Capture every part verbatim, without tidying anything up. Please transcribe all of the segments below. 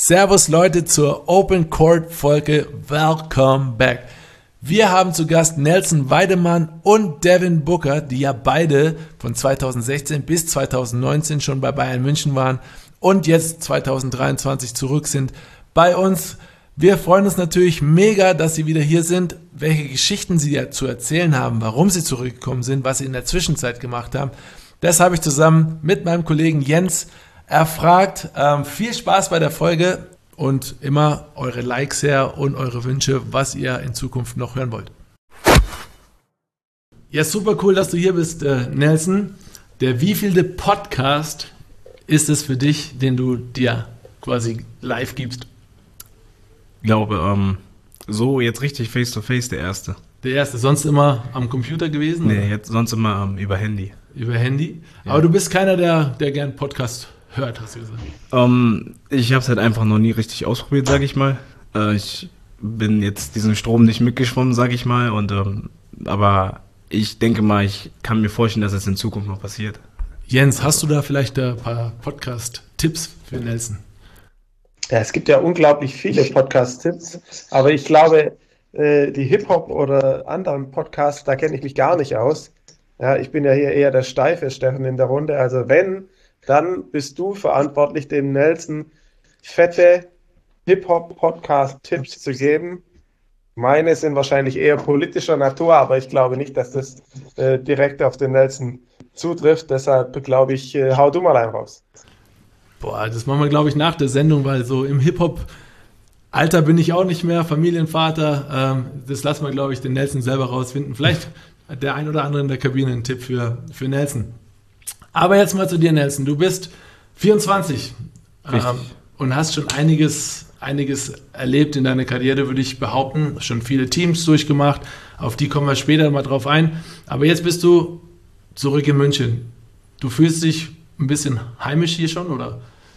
Servus Leute zur Open Court Folge. Welcome back. Wir haben zu Gast Nelson Weidemann und Devin Booker, die ja beide von zweitausendsechzehn bis zweitausendneunzehn schon bei Bayern München waren und jetzt zweitausenddreiundzwanzig zurück sind bei uns. Wir freuen uns natürlich mega, dass sie wieder hier sind, welche Geschichten sie ja zu erzählen haben, warum sie zurückgekommen sind, was sie in der Zwischenzeit gemacht haben. Das habe ich zusammen mit meinem Kollegen Jens erfragt. Ähm, viel Spaß bei der Folge und immer eure Likes her und eure Wünsche, was ihr in Zukunft noch hören wollt. Ja, super cool, dass du hier bist, äh, Nelson. Der wievielte Podcast ist es für dich, den du dir quasi live gibst? Ich glaube, ähm, so jetzt richtig face-to-face der erste. Der erste, sonst immer am Computer gewesen? Nee, oder? jetzt sonst immer ähm, über Handy. Über Handy? Ja. Aber du bist keiner, der, der gern Podcast hört, hast du gesagt. Ähm, ich habe es halt einfach noch nie richtig ausprobiert, sage ich mal. Äh, ich bin jetzt diesen Strom nicht mitgeschwommen, sage ich mal. Und ähm, aber ich denke mal, ich kann mir vorstellen, dass es in Zukunft noch passiert. Jens, hast du da vielleicht ein paar Podcast-Tipps für Nelson? Ja, es gibt ja unglaublich viele Podcast-Tipps, aber ich glaube, äh, die Hip-Hop oder anderen Podcasts, da kenne ich mich gar nicht aus. Ja, ich bin ja hier eher der steife Steffen in der Runde. Also wenn, dann bist du verantwortlich, dem Nelson fette Hip-Hop-Podcast-Tipps zu geben. Meine sind wahrscheinlich eher politischer Natur, aber ich glaube nicht, dass das äh, direkt auf den Nelson zutrifft. Deshalb glaube ich, äh, hau du mal einen raus. Boah, das machen wir, glaube ich, nach der Sendung, weil so im Hip-Hop-Alter bin ich auch nicht mehr, Familienvater. Ähm, das lassen wir, glaube ich, den Nelson selber rausfinden. Vielleicht hat der ein oder andere in der Kabine einen Tipp für, für Nelson. Aber jetzt mal zu dir, Nelson. Du bist vierundzwanzig ähm, und hast schon einiges, einiges erlebt in deiner Karriere, würde ich behaupten. Schon viele Teams durchgemacht. Auf die kommen wir später mal drauf ein. Aber jetzt bist du zurück in München. Du fühlst dich ein bisschen heimisch hier schon, oder?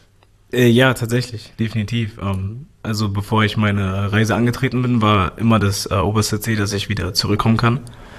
Äh, ja, tatsächlich, definitiv. Ähm, also bevor ich meine Reise angetreten bin, war immer das äh, oberste Ziel, dass ich wieder zurückkommen kann.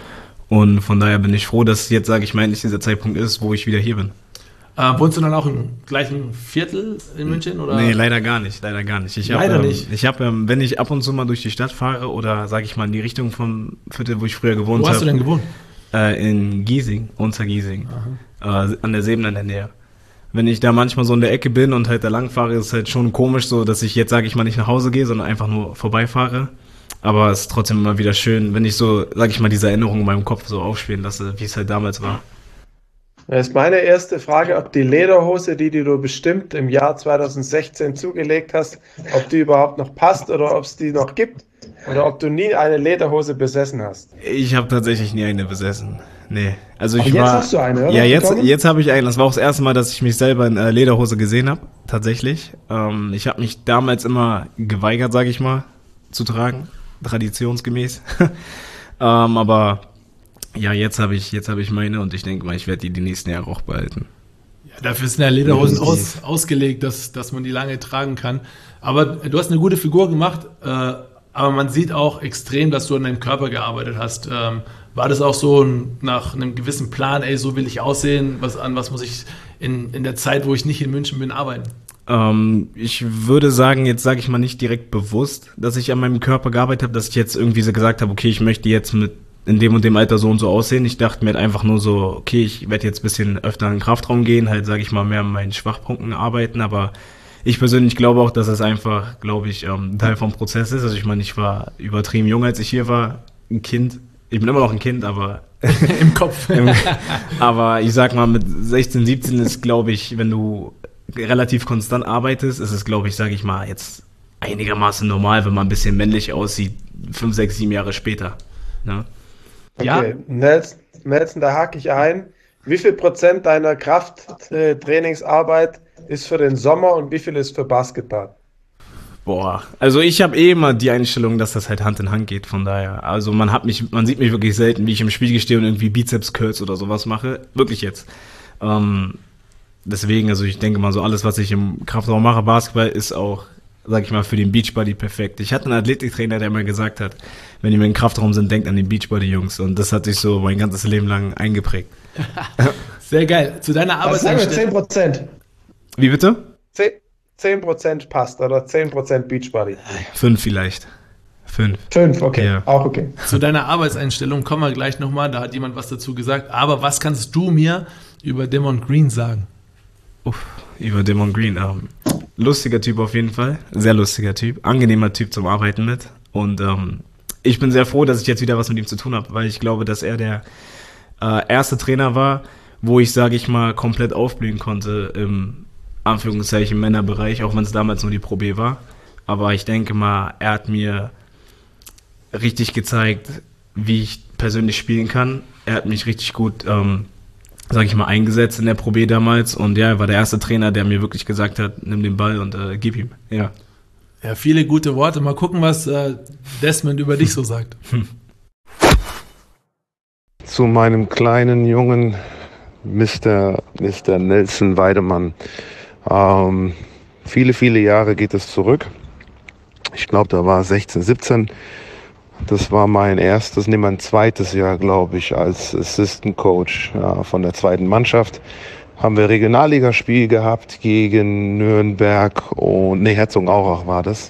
Und von daher bin ich froh, dass jetzt, sage ich mal, endlich dieser Zeitpunkt ist, wo ich wieder hier bin. Äh, wohnst du dann auch im gleichen Viertel in München? Oder? Nee, leider gar nicht, leider gar nicht. Ich leider hab, ähm, nicht? Ich habe, ähm, wenn ich ab und zu mal durch die Stadt fahre oder, sage ich mal, in die Richtung vom Viertel, wo ich früher gewohnt habe. Wo hast hab, du denn gewohnt? Äh, in Giesing, Untergiesing, äh, an der Seebene in der Nähe. Wenn ich da manchmal so in der Ecke bin und halt da lang fahre, ist es halt schon komisch so, dass ich jetzt, sage ich mal, nicht nach Hause gehe, sondern einfach nur vorbeifahre. Aber es ist trotzdem immer wieder schön, wenn ich so, sage ich mal, diese Erinnerungen in meinem Kopf so aufspielen lasse, wie es halt damals war. Das ist meine erste Frage, ob die Lederhose, die, die du bestimmt im Jahr zweitausendsechzehn zugelegt hast, ob die überhaupt noch passt oder ob es die noch gibt oder ob du nie eine Lederhose besessen hast. Ich habe tatsächlich nie eine besessen. Nee. Also ich Aber jetzt war, hast du eine, oder? Ja, jetzt, jetzt habe ich eine. Das war auch das erste Mal, dass ich mich selber in äh, Lederhose gesehen habe, tatsächlich. Ähm, ich habe mich damals immer geweigert, sage ich mal, zu tragen, traditionsgemäß. ähm, aber ja, jetzt habe ich, jetzt habe ich meine und ich denke mal, ich werde die die nächsten Jahre auch behalten. Ja, dafür sind ja Lederhosen aus, ausgelegt, dass, dass man die lange tragen kann. Aber du hast eine gute Figur gemacht, äh, aber man sieht auch extrem, dass du an deinem Körper gearbeitet hast. Ähm, war das auch so ein, nach einem gewissen Plan, ey, so will ich aussehen, was, an was muss ich in, in der Zeit, wo ich nicht in München bin, arbeiten? Ähm, ich würde sagen, jetzt sage ich mal nicht direkt bewusst, dass ich an meinem Körper gearbeitet habe, dass ich jetzt irgendwie so gesagt habe, okay, ich möchte jetzt mit in dem und dem Alter so und so aussehen. Ich dachte mir halt einfach nur so, okay, ich werde jetzt ein bisschen öfter in den Kraftraum gehen, halt, sage ich mal, mehr an meinen Schwachpunkten arbeiten, aber ich persönlich glaube auch, dass es einfach, glaube ich, ein Teil vom Prozess ist. Also ich meine, ich war übertrieben jung, als ich hier war, ein Kind. Ich bin immer noch ein Kind, aber im Kopf. im, aber ich sag mal, mit sechzehn, siebzehn ist, glaube ich, wenn du relativ konstant arbeitest, ist es, glaube ich, sage ich mal, jetzt einigermaßen normal, wenn man ein bisschen männlich aussieht, fünf, sechs, sieben Jahre später. Ne? Okay, Ja. Nelson, Nelson, da hake ich ein. Wie viel Prozent deiner Krafttrainingsarbeit ist für den Sommer und wie viel ist für Basketball? Boah, also ich habe eh immer die Einstellung, dass das halt Hand in Hand geht, von daher. Also man hat mich, man sieht mich wirklich selten, wie ich im Spiegel stehe und irgendwie Bizeps-Curls oder sowas mache. Wirklich jetzt. Ähm, deswegen, also ich denke mal so, alles, was ich im Kraftraum mache, Basketball, ist auch, sag ich mal, für den Beachbody perfekt. Ich hatte einen Athletiktrainer, der mir gesagt hat, wenn ihr im Kraftraum sind, denkt an den Beachbody-Jungs. Und das hat sich so mein ganzes Leben lang eingeprägt. Sehr geil. Zu deiner Was sagen wir, Arbeitseinstellung. zehn Prozent? Wie bitte? zehn Prozent passt oder zehn Prozent Beachbody? Fünf vielleicht. Fünf. Fünf, okay, Ja. auch okay. Zu deiner Arbeitseinstellung kommen wir gleich nochmal, da hat jemand was dazu gesagt. Aber was kannst du mir über Damon Green sagen? Uff, über Damon Green. Ähm, lustiger Typ auf jeden Fall. Sehr lustiger Typ. Angenehmer Typ zum Arbeiten mit. Und ähm, ich bin sehr froh, dass ich jetzt wieder was mit ihm zu tun habe, weil ich glaube, dass er der äh, erste Trainer war, wo ich, sage ich mal, komplett aufblühen konnte im Anführungszeichen Männerbereich, auch wenn es damals nur die Pro B war. Aber ich denke mal, er hat mir richtig gezeigt, wie ich persönlich spielen kann. Er hat mich richtig gut, ähm, sage ich mal, eingesetzt in der Pro B damals. Und ja, er war der erste Trainer, der mir wirklich gesagt hat, nimm den Ball und äh, gib ihm. Ja. Ja, viele gute Worte. Mal gucken, was äh, Desmond über dich so sagt. Zu meinem kleinen Jungen Mister Mister Nelson Weidemann. Ähm, viele, viele Jahre geht es zurück. Ich glaube, da war sechzehn, siebzehn. Das war mein erstes, nee, mein zweites Jahr, glaube ich, als Assistant Coach ja, von der zweiten Mannschaft. Haben wir Regionalligaspiel gehabt gegen Nürnberg und, nee, Herzogenaurach war das.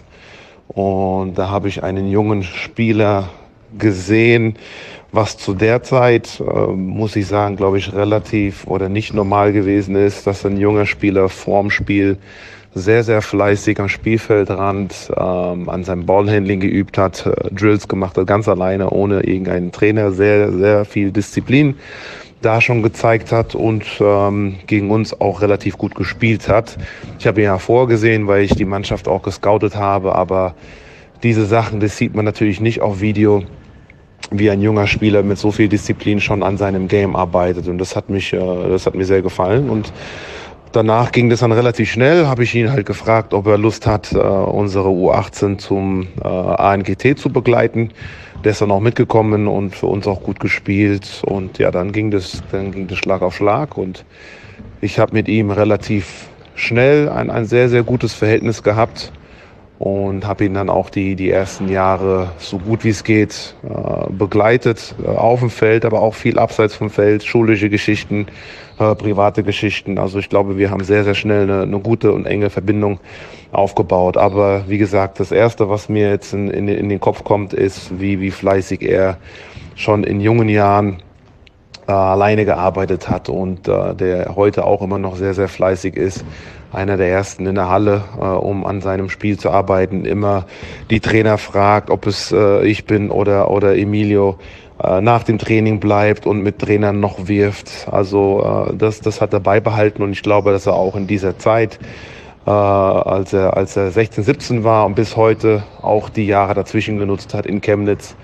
Und da habe ich einen jungen Spieler gesehen, was zu der Zeit, äh, muss ich sagen, glaube ich, relativ oder nicht normal gewesen ist, dass ein junger Spieler vorm Spiel sehr, sehr fleißig am Spielfeldrand ähm, an seinem Ballhandling geübt hat, äh, Drills gemacht hat, ganz alleine, ohne irgendeinen Trainer, sehr, sehr viel Disziplin da schon gezeigt hat und ähm, gegen uns auch relativ gut gespielt hat. Ich habe ihn ja vorgesehen, weil ich die Mannschaft auch gescoutet habe, aber diese Sachen, das sieht man natürlich nicht auf Video, wie ein junger Spieler mit so viel Disziplin schon an seinem Game arbeitet, und das hat mich, äh, das hat mir sehr gefallen. Und danach ging das dann relativ schnell, habe ich ihn halt gefragt, ob er Lust hat, äh, unsere U achtzehn zum äh, A N G T zu begleiten. Der ist dann auch mitgekommen und für uns auch gut gespielt. Und ja, dann ging das, dann ging das Schlag auf Schlag. Und ich habe mit ihm relativ schnell ein, ein sehr, sehr gutes Verhältnis gehabt. Und habe ihn dann auch die, die ersten Jahre so gut wie es geht äh, begleitet, äh, auf dem Feld, aber auch viel abseits vom Feld, schulische Geschichten, äh, private Geschichten. Also ich glaube, wir haben sehr, sehr schnell eine, eine gute und enge Verbindung aufgebaut. Aber wie gesagt, das Erste, was mir jetzt in, in, in den Kopf kommt, ist, wie, wie fleißig er schon in jungen Jahren äh, alleine gearbeitet hat und äh, der heute auch immer noch sehr, sehr fleißig ist. Einer der ersten in der Halle, äh, um an seinem Spiel zu arbeiten, immer die Trainer fragt, ob es äh, ich bin oder, oder Emilio, äh, nach dem Training bleibt und mit Trainern noch wirft. Also äh, das, das hat er beibehalten, und ich glaube, dass er auch in dieser Zeit, äh, als er, als er sechzehn, siebzehn war und bis heute auch die Jahre dazwischen genutzt hat in Chemnitz,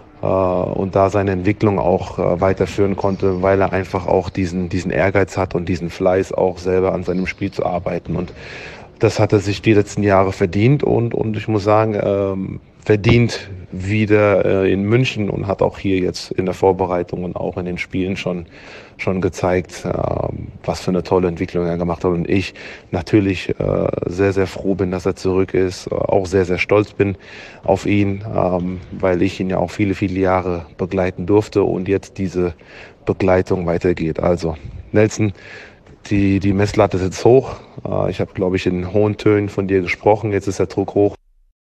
und da seine Entwicklung auch äh, weiterführen konnte, weil er einfach auch diesen, diesen Ehrgeiz hat und diesen Fleiß, auch selber an seinem Spiel zu arbeiten. Und das hat er sich die letzten Jahre verdient und, und ich muss sagen, ähm, verdient wieder äh, in München, und hat auch hier jetzt in der Vorbereitung und auch in den Spielen schon, schon gezeigt, äh, was für eine tolle Entwicklung er gemacht hat. Und ich natürlich äh, sehr, sehr froh bin, dass er zurück ist, äh, auch sehr, sehr stolz bin auf ihn, ähm, weil ich ihn ja auch viele, viele Jahre begleiten durfte und jetzt diese Begleitung weitergeht. Also Nelson, die, die Messlatte ist jetzt hoch. Äh, ich habe, glaube ich, in hohen Tönen von dir gesprochen. Jetzt ist der Druck hoch.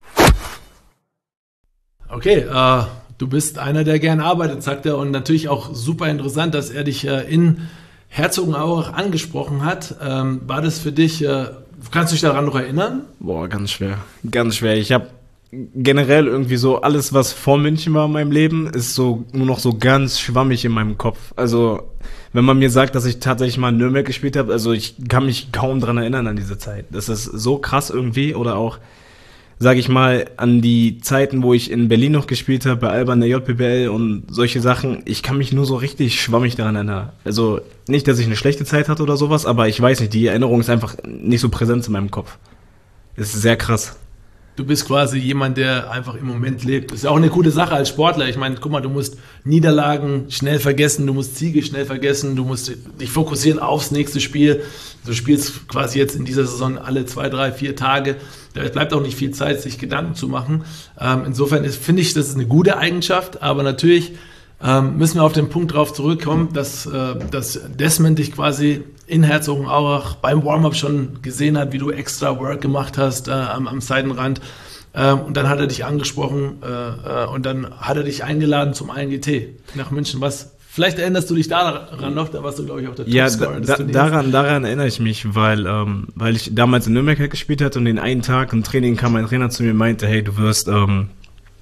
Okay, äh, du bist einer, der gern arbeitet, sagt er, und natürlich auch super interessant, dass er dich äh, in Herzogenaurach angesprochen hat. Ähm, war das für dich, äh, kannst du dich daran noch erinnern? Boah, ganz schwer, ganz schwer. Ich habe generell irgendwie so alles, was vor München war in meinem Leben, ist so nur noch so ganz schwammig in meinem Kopf. Also wenn man mir sagt, dass ich tatsächlich mal in Nürnberg gespielt habe, also ich kann mich kaum dran erinnern an diese Zeit. Das ist so krass irgendwie. Oder auch, sage ich mal, an die Zeiten, wo ich in Berlin noch gespielt habe, bei Alba in der J P B L und solche Sachen. Ich kann mich nur so richtig schwammig daran erinnern. Also nicht, dass ich eine schlechte Zeit hatte oder sowas, aber ich weiß nicht, die Erinnerung ist einfach nicht so präsent in meinem Kopf. Es ist sehr krass. Du bist quasi jemand, der einfach im Moment lebt. Das ist ja auch eine coole Sache als Sportler. Ich meine, guck mal, du musst Niederlagen schnell vergessen, du musst Siege schnell vergessen, du musst dich fokussieren aufs nächste Spiel. Du spielst quasi jetzt in dieser Saison alle zwei, drei, vier Tage. Da bleibt auch nicht viel Zeit, sich Gedanken zu machen. Ähm, insofern ist, finde ich, das ist eine gute Eigenschaft, aber natürlich ähm, müssen wir auf den Punkt drauf zurückkommen, dass, äh, dass Desmond dich quasi in Herzogenaurach beim Warm-Up schon gesehen hat, wie du extra Work gemacht hast äh, am, am Seitenrand. Ähm, und dann hat er dich angesprochen äh, äh, und dann hat er dich eingeladen zum I N G T nach München. Was? Vielleicht erinnerst du dich daran noch, da warst du, glaube ich, auch der Ja, Topscorer da, des da, daran, daran erinnere ich mich, weil, ähm, weil ich damals in Nürnberg halt gespielt hatte und den einen Tag im Training kam mein Trainer zu mir und meinte, hey, du wirst ähm,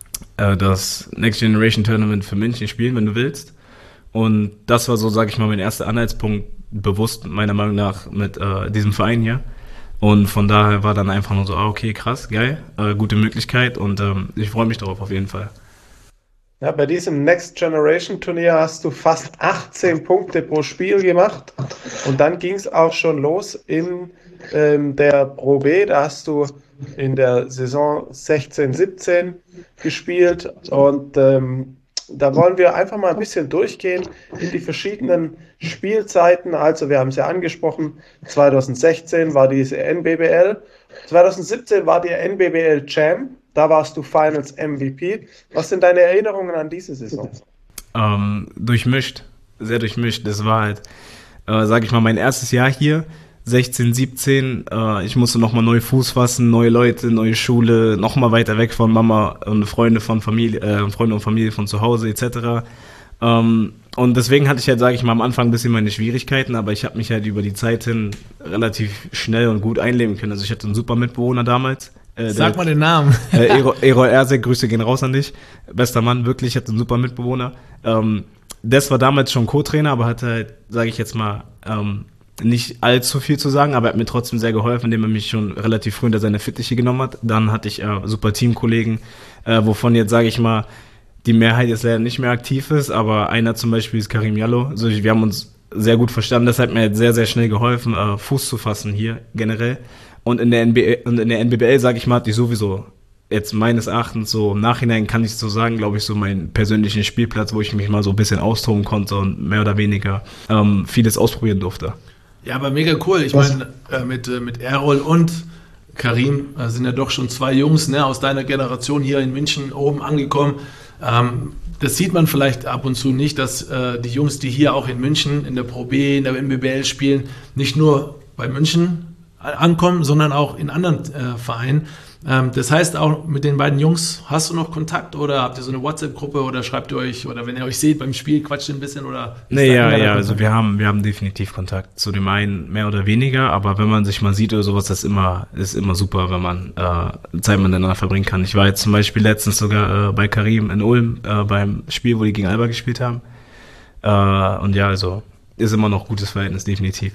äh, das Next Generation Tournament für München spielen, wenn du willst. Und das war so, sage ich mal, mein erster Anhaltspunkt, bewusst meiner Meinung nach mit äh, diesem Verein hier. Und von daher war dann einfach nur so, ah, okay, krass, geil, äh, gute Möglichkeit und ähm, ich freue mich darauf auf jeden Fall. Ja, bei diesem Next Generation Turnier hast du fast achtzehn Punkte pro Spiel gemacht und dann ging es auch schon los in ähm, der Pro B. Da hast du in der Saison sechzehn siebzehn gespielt und ähm, da wollen wir einfach mal ein bisschen durchgehen in die verschiedenen Spielzeiten. Also wir haben es ja angesprochen, zwanzig sechzehn war diese N B B L, zwanzig siebzehn war die N B B L Champ. Da warst du Finals M V P. Was sind deine Erinnerungen an diese Saison? Ähm, durchmischt, sehr durchmischt. Das war halt, äh, sag ich mal, mein erstes Jahr hier, sechzehn, siebzehn. Äh, ich musste nochmal neu Fuß fassen, neue Leute, neue Schule, nochmal weiter weg von Mama und Freunde von Familie, äh, Freunde und Familie von zu Hause et cetera. Ähm, und deswegen hatte ich halt, sage ich mal, am Anfang ein bisschen meine Schwierigkeiten, aber ich habe mich halt über die Zeit hin relativ schnell und gut einleben können. Also ich hatte einen super Mitbewohner damals. Äh, Sag der, mal den Namen. Äh, Erol Ersek, Grüße gehen raus an dich. Bester Mann, wirklich, hatte einen super Mitbewohner. Ähm, Des war damals schon Co-Trainer, aber hatte halt, sage ich jetzt mal, ähm, nicht allzu viel zu sagen, aber er hat mir trotzdem sehr geholfen, indem er mich schon relativ früh unter seine Fittiche genommen hat. Dann hatte ich äh, super Teamkollegen, äh, wovon jetzt, sage ich mal, die Mehrheit jetzt leider nicht mehr aktiv ist, aber einer zum Beispiel ist Karim Jallo. Also wir haben uns sehr gut verstanden, das hat mir sehr, sehr schnell geholfen, äh, Fuß zu fassen hier generell. Und in der N B A, und in der N B B L, sage ich mal, hatte ich sowieso jetzt meines Erachtens so im Nachhinein kann ich so sagen, glaube ich, so meinen persönlichen Spielplatz, wo ich mich mal so ein bisschen austoben konnte und mehr oder weniger ähm, vieles ausprobieren durfte. Ja, aber mega cool. Ich meine, äh, mit, äh, mit Errol und Karim äh, sind ja doch schon zwei Jungs, ne, aus deiner Generation hier in München oben angekommen. Ähm, das sieht man vielleicht ab und zu nicht, dass äh, die Jungs, die hier auch in München in der Pro B, in der N B B L spielen, nicht nur bei München ankommen, sondern auch in anderen äh, Vereinen. Ähm, das heißt auch mit den beiden Jungs, hast du noch Kontakt oder habt ihr so eine WhatsApp-Gruppe oder schreibt ihr euch oder wenn ihr euch seht beim Spiel, quatscht ihr ein bisschen oder? Nee, ja, ja, also wir haben, wir haben definitiv Kontakt zu dem einen mehr oder weniger, aber wenn man sich mal sieht oder sowas, das ist immer, ist immer super, wenn man äh, Zeit miteinander verbringen kann. Ich war jetzt zum Beispiel letztens sogar äh, bei Karim in Ulm äh, beim Spiel, wo die gegen Alba gespielt haben. Äh, und ja, also ist immer noch gutes Verhältnis, definitiv.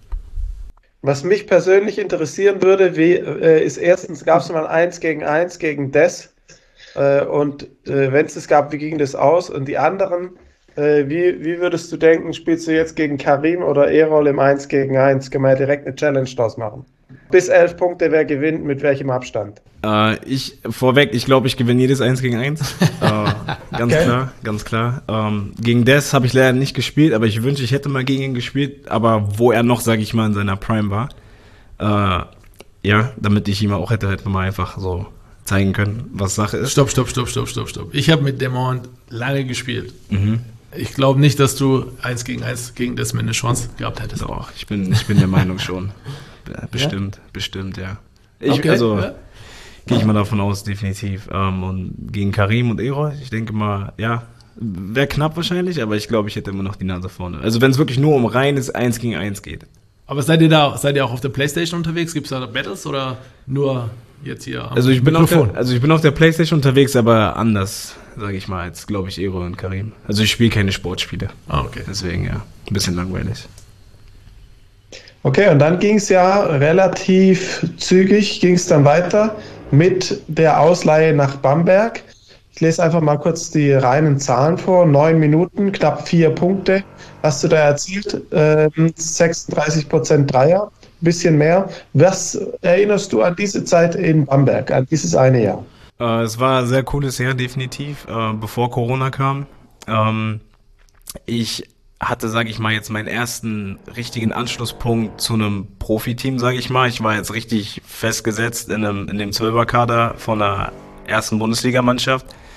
Was mich persönlich interessieren würde, wie, äh, ist erstens, gab es mal eins gegen eins gegen Des äh, und äh, wenn es das gab, wie ging das aus? Und die anderen, äh, wie, wie würdest du denken, spielst du jetzt gegen Karim oder Erol im eins gegen eins? Können wir ja direkt eine Challenge draus machen. Bis elf Punkte, wer gewinnt, mit welchem Abstand? Äh, ich, vorweg, ich glaube, ich gewinne jedes eins gegen eins. äh, ganz okay. klar, ganz klar. Ähm, gegen Des habe ich leider nicht gespielt, aber ich wünsche, ich hätte mal gegen ihn gespielt, aber wo er noch, sage ich mal, in seiner Prime war. Äh, ja, damit ich ihm auch hätte halt mal einfach so zeigen können, was Sache ist. Stopp, stopp, stopp, stopp, stopp, stopp. Ich habe mit Demont lange gespielt. Mhm. Ich glaube nicht, dass du eins gegen eins gegen Desmond eine Chance gehabt hättest. Doch, ich bin, ich bin der Meinung schon. Bestimmt, ja? bestimmt, ja. Ich, okay, also ja. gehe ich mal davon aus, definitiv. Ähm, und gegen Karim und Erol, ich denke mal, ja, wäre knapp wahrscheinlich, aber ich glaube, ich hätte immer noch die Nase vorne. Also wenn es wirklich nur um reines eins gegen eins geht. Aber seid ihr da, seid ihr auch auf der PlayStation unterwegs? Gibt es da Battles oder nur jetzt hier am also ich bin Mikrofon? Auf der, also ich bin auf der PlayStation unterwegs, aber anders, sage ich mal, als glaube ich Erol und Karim. Also ich spiele keine Sportspiele. Ah, okay. Deswegen ja, ein bisschen langweilig. Okay, und dann ging es ja relativ zügig, ging es dann weiter mit der Ausleihe nach Bamberg. Ich lese einfach mal kurz die reinen Zahlen vor. Neun Minuten, knapp vier Punkte hast du da erzielt, ähm, sechsunddreißig Prozent Dreier, ein bisschen mehr. Was erinnerst du an diese Zeit in Bamberg, an dieses eine Jahr? Äh, es war ein sehr cooles Jahr, definitiv, äh, bevor Corona kam. Ähm, ich hatte, sage ich mal, jetzt meinen ersten richtigen Anschlusspunkt zu einem Profiteam, sage ich mal. Ich war jetzt richtig festgesetzt in, einem, in dem Zwölferkader von der ersten Bundesligamannschaft.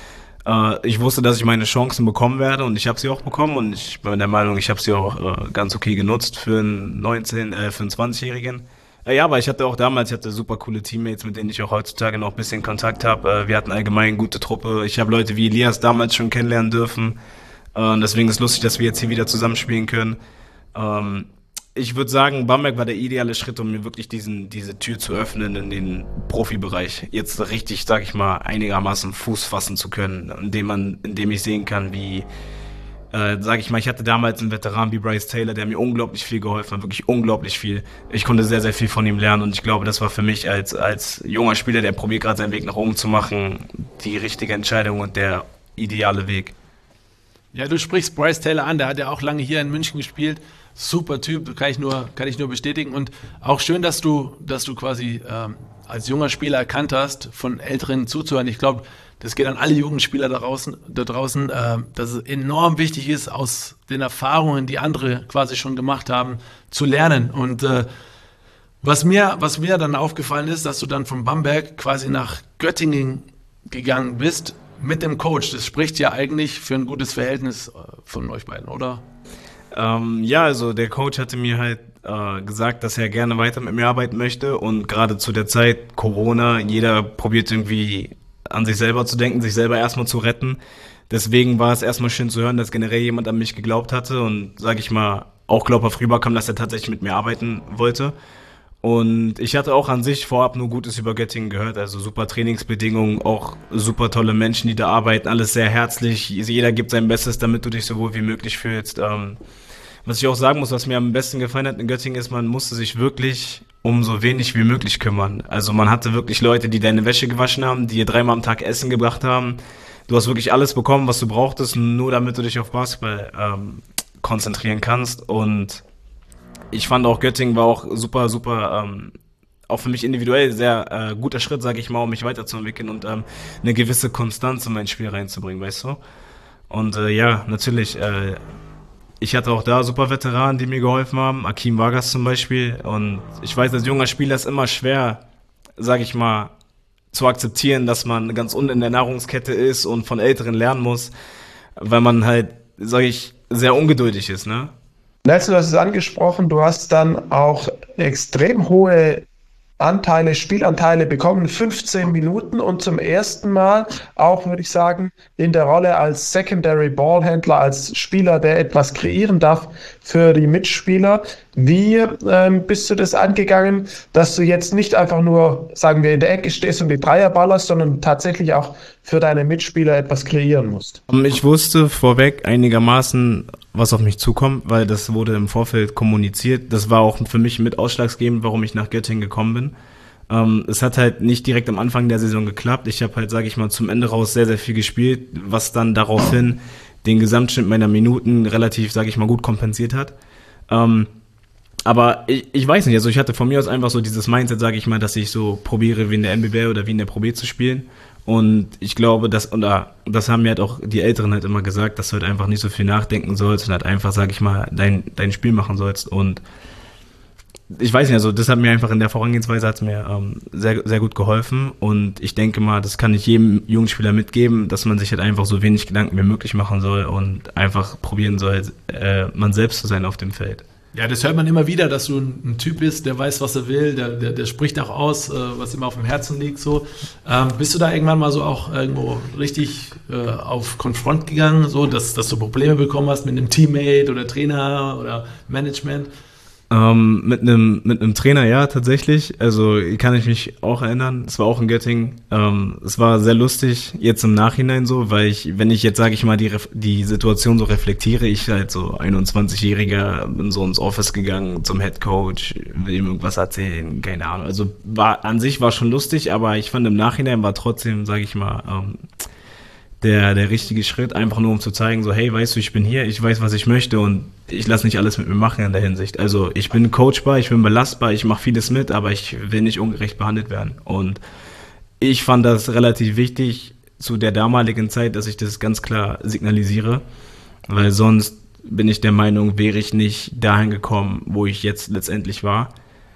Äh, ich wusste, dass ich meine Chancen bekommen werde und ich habe sie auch bekommen und ich bin der Meinung, ich habe sie auch äh, ganz okay genutzt für einen neunzehn, äh, für einen zwanzigjährigen. Äh, ja, aber ich hatte auch damals, ich hatte super coole Teammates, mit denen ich auch heutzutage noch ein bisschen Kontakt habe. Äh, wir hatten allgemein eine gute Truppe. Ich habe Leute wie Elias damals schon kennenlernen dürfen. Äh, und deswegen ist es lustig, dass wir jetzt hier wieder zusammenspielen können. Ähm, Ich würde sagen, Bamberg war der ideale Schritt, um mir wirklich diesen, diese Tür zu öffnen in den Profibereich. Jetzt richtig, sag ich mal, einigermaßen Fuß fassen zu können, indem man, indem ich sehen kann, wie, äh, sag ich mal, ich hatte damals einen Veteran wie Bryce Taylor, der mir unglaublich viel geholfen hat, wirklich unglaublich viel. Ich konnte sehr, sehr viel von ihm lernen und ich glaube, das war für mich als, als junger Spieler, der probiert gerade seinen Weg nach oben zu machen, die richtige Entscheidung und der ideale Weg. Ja, du sprichst Bryce Taylor an, der hat ja auch lange hier in München gespielt. Super Typ, kann ich nur, kann ich nur bestätigen. Und auch schön, dass du, dass du quasi ähm, als junger Spieler erkannt hast, von Älteren zuzuhören. Ich glaube, das geht an alle jungen Spieler da draußen, da draußen äh, dass es enorm wichtig ist, aus den Erfahrungen, die andere quasi schon gemacht haben, zu lernen. Und äh, was mir, was mir dann aufgefallen ist, dass du dann von Bamberg quasi nach Göttingen gegangen bist mit dem Coach. Das spricht ja eigentlich für ein gutes Verhältnis von euch beiden, oder? Ähm, ja, also der Coach hatte mir halt äh, gesagt, dass er gerne weiter mit mir arbeiten möchte und gerade zu der Zeit Corona, jeder probiert irgendwie an sich selber zu denken, sich selber erstmal zu retten. Deswegen war es erstmal schön zu hören, dass generell jemand an mich geglaubt hatte und, sag ich mal, auch glaubhaft rüberkam, dass er tatsächlich mit mir arbeiten wollte. Und ich hatte auch an sich vorab nur Gutes über Göttingen gehört, also super Trainingsbedingungen, auch super tolle Menschen, die da arbeiten, alles sehr herzlich, jeder gibt sein Bestes, damit du dich so wohl wie möglich fühlst. Ähm, was ich auch sagen muss, was mir am besten gefallen hat in Göttingen ist, man musste sich wirklich um so wenig wie möglich kümmern. Also man hatte wirklich Leute, die deine Wäsche gewaschen haben, die dir dreimal am Tag Essen gebracht haben. Du hast wirklich alles bekommen, was du brauchtest, nur damit du dich auf Basketball ähm, konzentrieren kannst. Und ich fand auch, Göttingen war auch super, super, ähm, auch für mich individuell sehr äh, guter Schritt, sage ich mal, um mich weiterzuentwickeln und ähm, eine gewisse Konstanz in mein Spiel reinzubringen, weißt du? Und äh, ja, natürlich, äh, ich hatte auch da super Veteranen, die mir geholfen haben, Akeem Vargas zum Beispiel. Und ich weiß, als junger Spieler ist immer schwer, sage ich mal, zu akzeptieren, dass man ganz unten in der Nahrungskette ist und von Älteren lernen muss, weil man halt, sage ich, sehr ungeduldig ist, ne? Nelson, du hast es angesprochen, du hast dann auch extrem hohe Anteile, Spielanteile bekommen, fünfzehn Minuten und zum ersten Mal auch, würde ich sagen, in der Rolle als Secondary Ballhändler, als Spieler, der etwas kreieren darf für die Mitspieler. Wie ähm, bist du das angegangen, dass du jetzt nicht einfach nur, sagen wir, in der Ecke stehst und die Dreier ballerst, sondern tatsächlich auch für deine Mitspieler etwas kreieren musst? Ich wusste vorweg einigermaßen, was auf mich zukommt, weil das wurde im Vorfeld kommuniziert. Das war auch für mich mit ausschlaggebend, warum ich nach Göttingen gekommen bin. Ähm, es hat halt nicht direkt am Anfang der Saison geklappt. Ich habe halt, sage ich mal, zum Ende raus sehr, sehr viel gespielt, was dann daraufhin den Gesamtschnitt meiner Minuten relativ, sage ich mal, gut kompensiert hat. Ähm, aber ich, ich weiß nicht, also ich hatte von mir aus einfach so dieses Mindset, sage ich mal, dass ich so probiere, wie in der N B B oder wie in der Pro B zu spielen. Und ich glaube, dass, oder das haben mir halt auch die Älteren halt immer gesagt, dass du halt einfach nicht so viel nachdenken sollst und halt einfach, sag ich mal, dein, dein Spiel machen sollst. Und ich weiß nicht, also das hat mir einfach in der Vorangehensweise hat's mir ähm, sehr, sehr gut geholfen. Und ich denke mal, das kann ich jedem jungen Spieler mitgeben, dass man sich halt einfach so wenig Gedanken wie möglich machen soll und einfach probieren soll, äh, man selbst zu sein auf dem Feld. Ja, das hört man immer wieder, dass du ein, ein Typ bist, der weiß, was er will, der, der, der spricht auch aus, äh, was ihm auf dem Herzen liegt. So. Ähm, bist du da irgendwann mal so auch irgendwo richtig äh, auf Konfront gegangen, so, dass, dass du Probleme bekommen hast mit einem Teammate oder Trainer oder Management? Ähm, mit einem mit einem Trainer, ja, tatsächlich. Also kann ich mich auch erinnern. Es war auch in Göttingen. Ähm, es war sehr lustig, jetzt im Nachhinein so, weil ich, wenn ich jetzt, sage ich mal, die die Situation so reflektiere, ich halt so einundzwanzigjähriger bin so ins Office gegangen zum Headcoach, will ihm irgendwas erzählen, keine Ahnung. Also war an sich war schon lustig, aber ich fand im Nachhinein war trotzdem, sage ich mal, ähm, der der richtige Schritt, einfach nur um zu zeigen, so hey, weißt du, ich bin hier, ich weiß, was ich möchte und ich lasse nicht alles mit mir machen in der Hinsicht. Also ich bin coachbar, ich bin belastbar, ich mache vieles mit, aber ich will nicht ungerecht behandelt werden. Und ich fand das relativ wichtig zu der damaligen Zeit, dass ich das ganz klar signalisiere, weil sonst bin ich der Meinung, wäre ich nicht dahin gekommen, wo ich jetzt letztendlich war,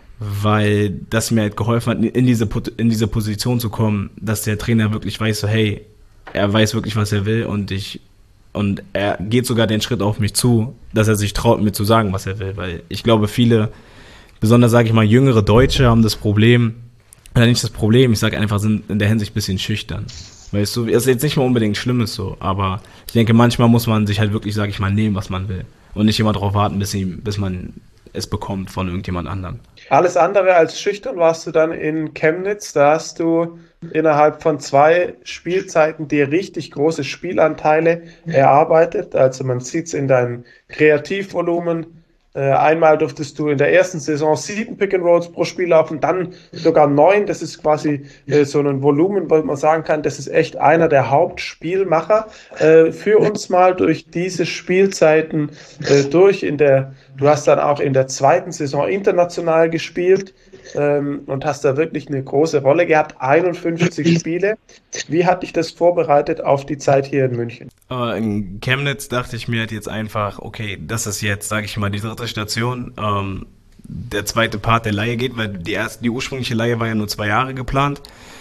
weil das mir halt geholfen hat, in diese in diese Position zu kommen, dass der Trainer wirklich weiß, so hey, er weiß wirklich, was er will und ich und er geht sogar den Schritt auf mich zu, dass er sich traut, mir zu sagen, was er will, weil ich glaube, viele, besonders sage ich mal, jüngere Deutsche haben das Problem, oder nicht das Problem, ich sage einfach, sind in der Hinsicht ein bisschen schüchtern. Weißt du, ist jetzt nicht mal unbedingt Schlimmes so, aber ich denke, manchmal muss man sich halt wirklich, sage ich mal, nehmen, was man will und nicht immer darauf warten, bis, ihm, bis man es bekommt von irgendjemand anderem. Alles andere als schüchtern warst du dann in Chemnitz, da hast du innerhalb von zwei Spielzeiten dir richtig große Spielanteile erarbeitet, also man sieht es in deinem Kreativvolumen. Äh, einmal durftest du in der ersten Saison sieben Pick-and-Rolls pro Spiel laufen, dann sogar neun. Das ist quasi äh, so ein Volumen, wo man sagen kann, das ist echt einer der Hauptspielmacher. Äh, führ uns mal durch diese Spielzeiten äh, durch. In der, du hast dann auch in der zweiten Saison international gespielt ähm, und hast da wirklich eine große Rolle gehabt. einundfünfzig Spiele. Wie hat dich das vorbereitet auf die Zeit hier in München? Uh, in Chemnitz dachte ich mir halt jetzt einfach, okay, das ist jetzt, sage ich mal, die dritte Station. Ähm, der zweite Part der Leihe geht, weil die erste, die ursprüngliche Leihe war ja nur zwei Jahre geplant.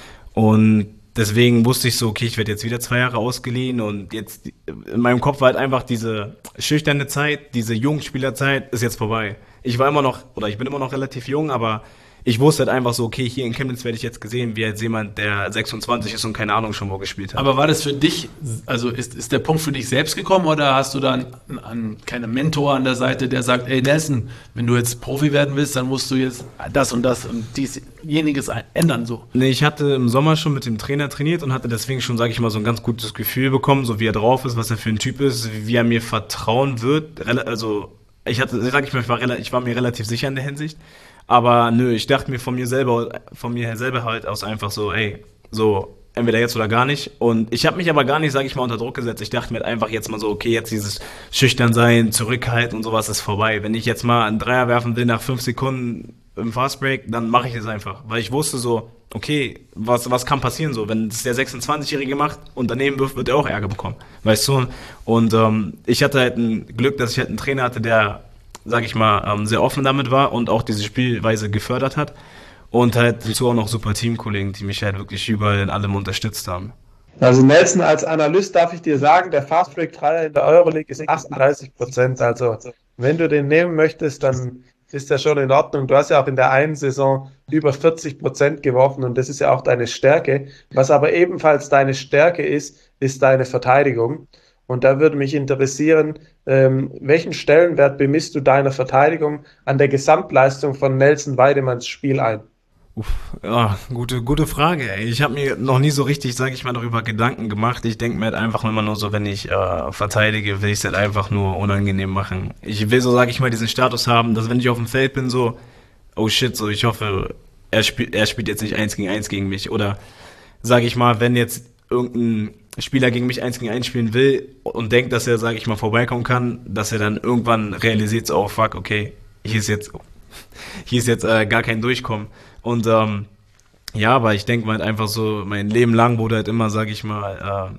Und deswegen wusste ich so, okay, ich werde jetzt wieder zwei Jahre ausgeliehen. Und jetzt in meinem Kopf war halt einfach diese schüchterne Zeit, diese Jugendspielerzeit ist jetzt vorbei. Ich war immer noch, oder ich bin immer noch relativ jung, aber ich wusste halt einfach so, okay, hier in Chemnitz werde ich jetzt gesehen, wie jetzt jemand, der sechsundzwanzig ist und keine Ahnung schon wo gespielt hat. Aber war das für dich, also ist, ist der Punkt für dich selbst gekommen oder hast du da einen, einen, keinen Mentor an der Seite, der sagt, ey Nelson, wenn du jetzt Profi werden willst, dann musst du jetzt das und das und diesjeniges ändern so? Nee, ich hatte im Sommer schon mit dem Trainer trainiert und hatte deswegen schon, sage ich mal, so ein ganz gutes Gefühl bekommen, so wie er drauf ist, was er für ein Typ ist, wie er mir vertrauen wird. Also ich hatte, sag ich mal, ich war, ich war mir relativ sicher in der Hinsicht. Aber nö, ich dachte mir von mir selber, von mir selber halt aus einfach so, ey, so entweder jetzt oder gar nicht. Und ich habe mich aber gar nicht, sage ich mal, unter Druck gesetzt. Ich dachte mir halt einfach jetzt mal so, okay, jetzt dieses Schüchternsein, Zurückhalten und sowas ist vorbei. Wenn ich jetzt mal einen Dreier werfen will nach fünf Sekunden im Fastbreak, dann mache ich es einfach. Weil ich wusste so, okay, was was kann passieren so? Wenn es der sechsundzwanzigjährige macht und daneben wirft, wird er auch Ärger bekommen. Weißt du? Und ähm, ich hatte halt ein Glück, dass ich halt einen Trainer hatte, der, sag ich mal, ähm, sehr offen damit war und auch diese Spielweise gefördert hat. Und halt dazu auch noch super Teamkollegen, die mich halt wirklich überall in allem unterstützt haben. Also Nelson, als Analyst darf ich dir sagen, der Fastbreak-Dreier in der Euroleague ist achtunddreißig Prozent. Also wenn du den nehmen möchtest, dann ist der schon in Ordnung. Du hast ja auch in der einen Saison über vierzig Prozent geworfen und das ist ja auch deine Stärke. Was aber ebenfalls deine Stärke ist, ist deine Verteidigung. Und da würde mich interessieren, ähm, welchen Stellenwert bemisst du deiner Verteidigung an der Gesamtleistung von Nelson Weidemanns Spiel ein? Uff, ja, gute, gute Frage, ey. Ich habe mir noch nie so richtig, sage ich mal, darüber Gedanken gemacht. Ich denke mir halt einfach immer nur so, wenn ich äh, verteidige, will ich es halt einfach nur unangenehm machen. Ich will so, sage ich mal, diesen Status haben, dass wenn ich auf dem Feld bin, so, oh shit, so ich hoffe, er spielt, er spielt jetzt nicht eins gegen eins gegen mich. Oder sage ich mal, wenn jetzt irgendein Spieler gegen mich eins gegen eins spielen will und denkt, dass er, sage ich mal, vorbeikommen kann, dass er dann irgendwann realisiert, so, oh fuck, okay, hier ist jetzt, hier ist jetzt äh, gar kein Durchkommen. Und ähm, ja, aber ich denke mal halt einfach so, mein Leben lang wurde halt immer, sage ich mal,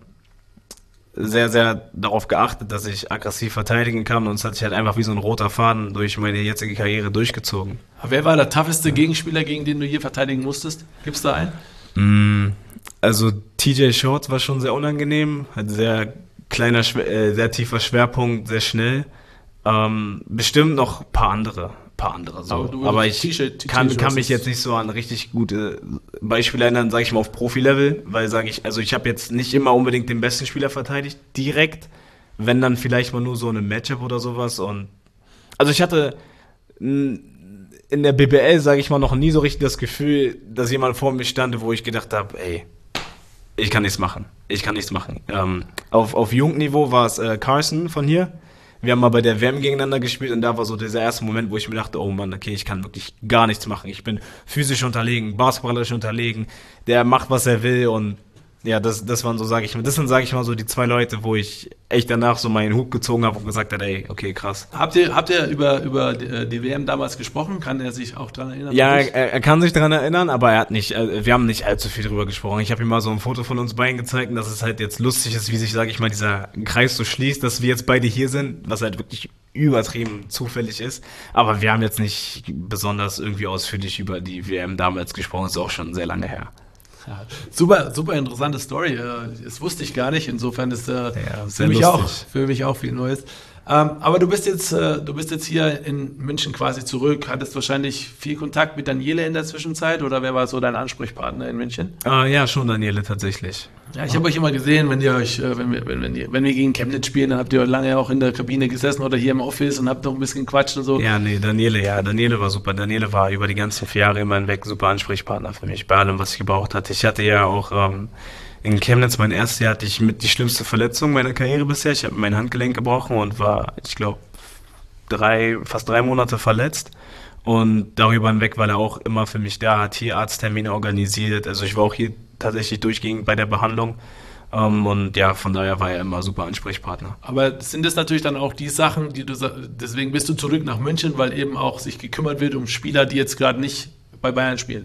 äh, sehr, sehr darauf geachtet, dass ich aggressiv verteidigen kann und es hat sich halt einfach wie so ein roter Faden durch meine jetzige Karriere durchgezogen. Wer war der tougheste Gegenspieler, gegen den du hier verteidigen musstest? Gibt's da einen? Mm, also T J Shorts war schon sehr unangenehm, hat sehr kleiner, äh, sehr tiefer Schwerpunkt, sehr schnell. Ähm, bestimmt noch ein paar andere. paar andere so. Aber, aber ich kann, kann mich jetzt nicht so an richtig gute Beispiele erinnern, sage ich mal, auf Profi-Level, weil, sage ich, also ich habe jetzt nicht immer unbedingt den besten Spieler verteidigt, direkt, wenn dann vielleicht mal nur so eine Matchup oder sowas und also ich hatte in der B B L, sage ich mal, noch nie so richtig das Gefühl, dass jemand vor mir stand, wo ich gedacht habe, ey, ich kann nichts machen, ich kann nichts machen. Ähm, auf, auf Jugendniveau war es äh, Carson von hier. Wir haben mal bei der W M gegeneinander gespielt und da war so dieser erste Moment, wo ich mir dachte, oh Mann, okay, ich kann wirklich gar nichts machen. Ich bin physisch unterlegen, basketballerisch unterlegen, der macht, was er will und ja, das, das waren so, sage ich mal, das sind, sage ich mal, so die zwei Leute, wo ich echt danach so meinen Hut gezogen habe und gesagt habe, ey, okay, krass. Habt ihr, habt ihr über, über die W M damals gesprochen? Kann er sich auch dran erinnern? Ja, er, er kann sich dran erinnern, aber er hat nicht, wir haben nicht allzu viel drüber gesprochen. Ich habe ihm mal so ein Foto von uns beiden gezeigt und dass es halt jetzt lustig ist, wie sich, sage ich mal, dieser Kreis so schließt, dass wir jetzt beide hier sind, was halt wirklich übertrieben zufällig ist. Aber wir haben jetzt nicht besonders irgendwie ausführlich über die W M damals gesprochen, ist auch schon sehr lange her. Ja, super, super interessante Story. Das wusste ich gar nicht. Insofern ist äh, Ja, für, sehr mich lustig. auch, für mich auch viel Neues. Ähm, aber du bist jetzt, äh, du bist jetzt hier in München quasi zurück. Hattest wahrscheinlich viel Kontakt mit Daniele in der Zwischenzeit oder wer war so dein Ansprechpartner in München? Äh, ja, schon Daniele tatsächlich. Ja, ich habe euch immer gesehen, wenn ihr euch, äh, wenn wir, wenn, wenn, ihr, wenn wir gegen Chemnitz spielen, dann habt ihr lange auch in der Kabine gesessen oder hier im Office und habt noch ein bisschen gequatscht und so. Ja, nee, Daniele, ja, Daniele war super. Daniele war über die ganzen vier Jahre immer hinweg super Ansprechpartner für mich, bei allem, was ich gebraucht hatte. Ich hatte ja auch ähm, in Chemnitz, mein erstes Jahr, hatte ich mit die schlimmste Verletzung meiner Karriere bisher. Ich habe mein Handgelenk gebrochen und war, ich glaube, drei, fast drei Monate verletzt. Und darüber hinweg war er auch immer für mich da, hat hier Arzttermine organisiert. Also ich war auch hier tatsächlich durchgehend bei der Behandlung. Um, und ja, von daher war er immer super Ansprechpartner. Aber sind das natürlich dann auch die Sachen, die du, sa- deswegen bist du zurück nach München, weil eben auch sich gekümmert wird um Spieler, die jetzt gerade nicht bei Bayern spielen.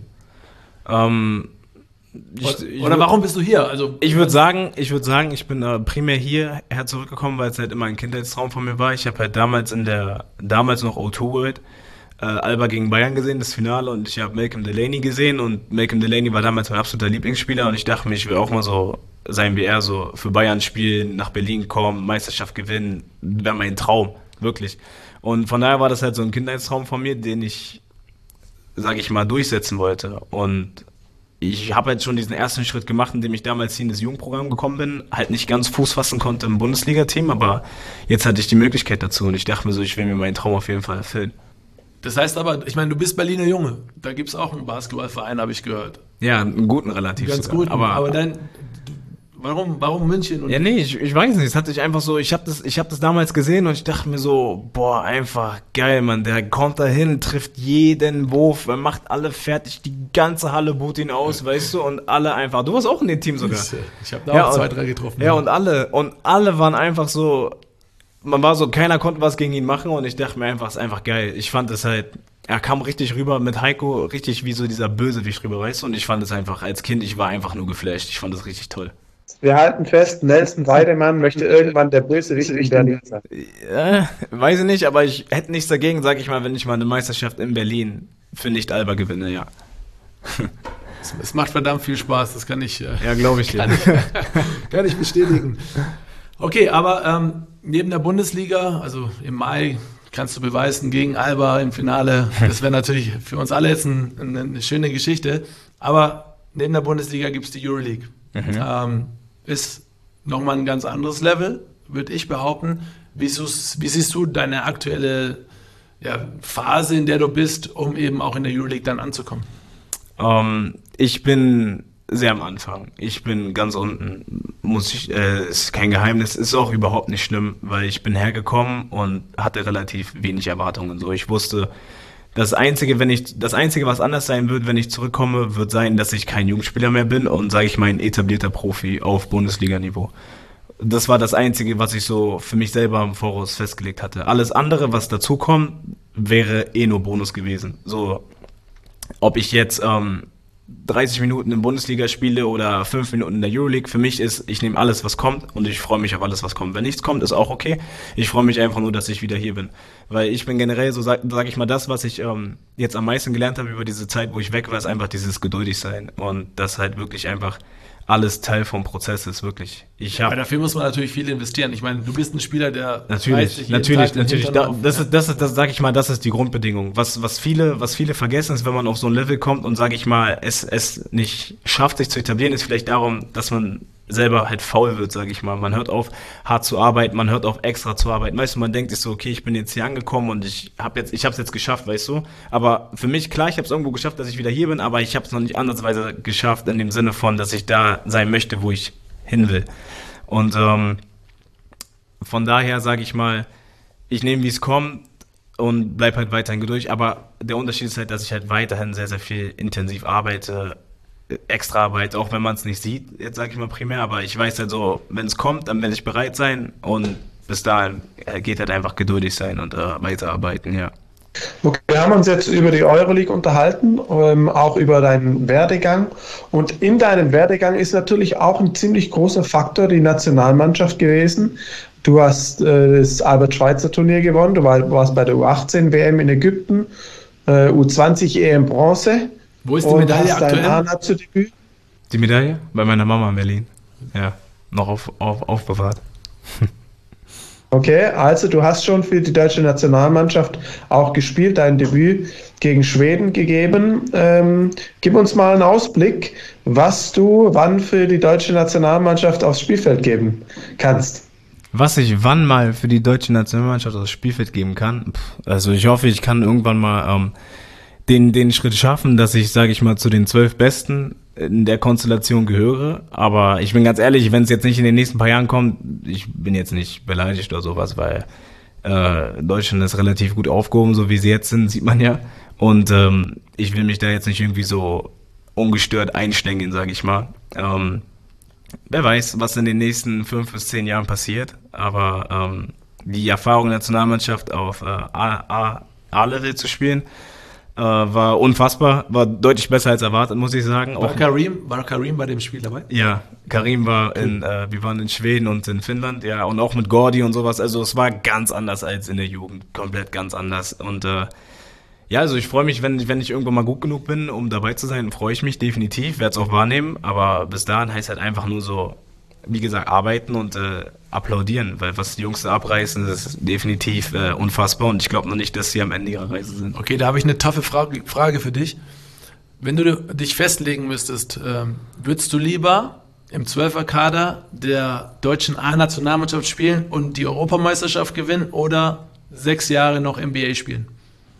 Ähm, ich, Oder, ich, oder warum bist du hier? Also Ich würde sagen, ich würde sagen, ich bin äh, primär hierher zurückgekommen, weil es halt immer ein Kindheitstraum von mir war. Ich habe halt damals in der, damals noch O zwei World, äh, Alba gegen Bayern gesehen, das Finale, und ich habe Malcolm Delaney gesehen und Malcolm Delaney war damals mein absoluter Lieblingsspieler und ich dachte mir, ich will auch mal so sein wie er, so für Bayern spielen, nach Berlin kommen, Meisterschaft gewinnen, wäre mein Traum, wirklich. Und von daher war das halt so ein Kindheitstraum von mir, den ich, sage ich mal, durchsetzen wollte. Und ich habe halt schon diesen ersten Schritt gemacht, indem ich damals hier in das Jugendprogramm gekommen bin, halt nicht ganz Fuß fassen konnte im Bundesliga-Team, aber jetzt hatte ich die Möglichkeit dazu und ich dachte mir so, ich will mir meinen Traum auf jeden Fall erfüllen. das heißt aber, ich meine, du bist Berliner Junge. Da gibt es auch einen Basketballverein, habe ich gehört. Ja, einen guten relativ Ganz sogar. gut. Aber, Aber dann, du- warum, warum München? Und ja, nee, ich, ich weiß nicht, es hat sich einfach so, ich habe das, ich hab das damals gesehen und ich dachte mir so, boah, einfach geil, Mann, der kommt da hin, trifft jeden Wurf, er macht alle fertig, die ganze Halle buht ihn aus, weißt du, und alle einfach, du warst auch in dem Team sogar. Ich habe da Ja, auch zwei, und- drei getroffen. Ja, und alle, und alle waren einfach so, man war so, keiner konnte was gegen ihn machen und ich dachte mir einfach, es ist einfach geil. Ich fand es halt, er kam richtig rüber mit Heiko, richtig wie so dieser Bösewicht rüber, weißt du, und ich fand es einfach, als Kind, ich war einfach nur geflasht, ich fand es richtig toll. Wir halten fest, Nelson Weidemann möchte irgendwann der Bösewicht in Berlin sein. Äh, weiß ich nicht, aber ich hätte nichts dagegen, sag ich mal, wenn ich mal eine Meisterschaft in Berlin für Nicht-Alba gewinne, ja. Es, es macht verdammt viel Spaß, das kann ich, äh, Ja, glaube ich dir. kann, ich kann ich bestätigen. Okay, aber ähm, neben der Bundesliga, also im Mai, kannst du beweisen gegen Alba im Finale. Das wäre natürlich für uns alle jetzt ein, ein, eine schöne Geschichte. Aber neben der Bundesliga gibt es die Euroleague. Ähm, ist nochmal ein ganz anderes Level, würde ich behaupten. Wie, suchst- wie siehst du deine aktuelle ja, Phase, in der du bist, um eben auch in der Euroleague dann anzukommen? Ähm, ich bin sehr am Anfang. Ich bin ganz unten. Muss ich, äh, ist kein Geheimnis, ist auch überhaupt nicht schlimm, weil ich bin hergekommen und hatte relativ wenig Erwartungen. So, ich wusste, das Einzige, wenn ich, das Einzige, was anders sein wird, wenn ich zurückkomme, wird sein, dass ich kein Jugendspieler mehr bin und, sage ich mal, ein etablierter Profi auf Bundesliga-Niveau. Das war das Einzige, was ich so für mich selber im Voraus festgelegt hatte. Alles andere, was dazukommt, wäre eh nur Bonus gewesen. So, ob ich jetzt ähm, dreißig Minuten in Bundesliga spiele oder fünf Minuten in der Euroleague, für mich ist, ich nehme alles, was kommt und ich freue mich auf alles, was kommt. Wenn nichts kommt, ist auch okay. Ich freue mich einfach nur, dass ich wieder hier bin. Weil ich bin generell, so sage sag ich mal, das, was ich ähm, jetzt am meisten gelernt habe über diese Zeit, wo ich weg war, ist einfach dieses geduldig sein und das halt wirklich einfach alles Teil vom Prozess ist, wirklich. Ich Aber habe dafür muss man natürlich viel investieren. Ich meine, du bist ein Spieler, der weiß, Natürlich, sich jeden natürlich, Tag den natürlich. Hintern Da, auf- das ist, das ist, das sage ich mal, das ist die Grundbedingung. Was, was viele, was viele vergessen, ist, wenn man auf so ein Level kommt und, sage ich mal, es, es nicht schafft, sich zu etablieren, ist vielleicht darum, dass man selber halt faul wird, sage ich mal. Man hört auf, hart zu arbeiten, man hört auf, extra zu arbeiten. Weißt du, man denkt sich so, okay, ich bin jetzt hier angekommen und ich habe jetzt, ich habe es jetzt geschafft, weißt du. Aber für mich, klar, ich habe es irgendwo geschafft, dass ich wieder hier bin, aber ich habe es noch nicht ansatzweise geschafft in dem Sinne von, dass ich da sein möchte, wo ich hin will. Und ähm, von daher sage ich mal, ich nehme, wie es kommt und bleib halt weiterhin geduldig. Aber der Unterschied ist halt, dass ich halt weiterhin sehr, sehr viel intensiv arbeite, extra Arbeit, auch wenn man es nicht sieht, jetzt sage ich mal primär. Aber ich weiß halt so, wenn es kommt, dann werde ich bereit sein und bis dahin äh, geht halt einfach geduldig sein und äh, weiterarbeiten, ja. Okay, wir haben uns jetzt über die Euroleague unterhalten, ähm, auch über deinen Werdegang. Und in deinem Werdegang ist natürlich auch ein ziemlich großer Faktor die Nationalmannschaft gewesen. Du hast äh, das Albert-Schweitzer-Turnier gewonnen, du war, warst bei der U achtzehn W M in Ägypten, äh, U zwanzig E M Bronze. Wo ist die und Medaille hast dein aktuell? A-Nationaldebüt. Die Medaille? Bei meiner Mama in Berlin. Ja, noch auf, auf, aufbewahrt. Okay, also du hast schon für die deutsche Nationalmannschaft auch gespielt, dein Debüt gegen Schweden gegeben. Ähm, gib uns mal einen Ausblick, was du wann für die deutsche Nationalmannschaft aufs Spielfeld geben kannst. Was ich wann mal für die deutsche Nationalmannschaft aufs Spielfeld geben kann? Pff, also ich hoffe, ich kann irgendwann mal ähm, den, den Schritt schaffen, dass ich, sage ich mal, zu den zwölf Besten in der Konstellation gehöre, aber ich bin ganz ehrlich, wenn es jetzt nicht in den nächsten paar Jahren kommt, ich bin jetzt nicht beleidigt oder sowas, weil äh, Deutschland ist relativ gut aufgehoben, so wie sie jetzt sind, sieht man ja, und ähm, ich will mich da jetzt nicht irgendwie so ungestört einstängeln, sage ich mal. Ähm, wer weiß, was in den nächsten fünf bis zehn Jahren passiert, aber ähm, die Erfahrung der Nationalmannschaft auf äh, A-Level zu spielen, Uh, war unfassbar, war deutlich besser als erwartet, muss ich sagen. War Karim, war Karim bei dem Spiel dabei? Ja, Karim war in, äh, wir waren in Schweden und in Finnland, ja, und auch mit Gordi und sowas, also es war ganz anders als in der Jugend, komplett ganz anders. Und äh, ja, also ich freue mich, wenn, wenn ich irgendwann mal gut genug bin, um dabei zu sein, freue ich mich definitiv, werde es auch wahrnehmen, aber bis dahin heißt halt einfach nur so, wie gesagt, arbeiten und äh, applaudieren, weil was die Jungs da abreißen, das ist definitiv äh, unfassbar und ich glaube noch nicht, dass sie am Ende ihrer Reise sind. Okay, da habe ich eine taffe Frage, Frage für dich. Wenn du dich festlegen müsstest, ähm, würdest du lieber im Zwölferkader der deutschen A-Nationalmannschaft spielen und die Europameisterschaft gewinnen oder sechs Jahre noch N B A spielen?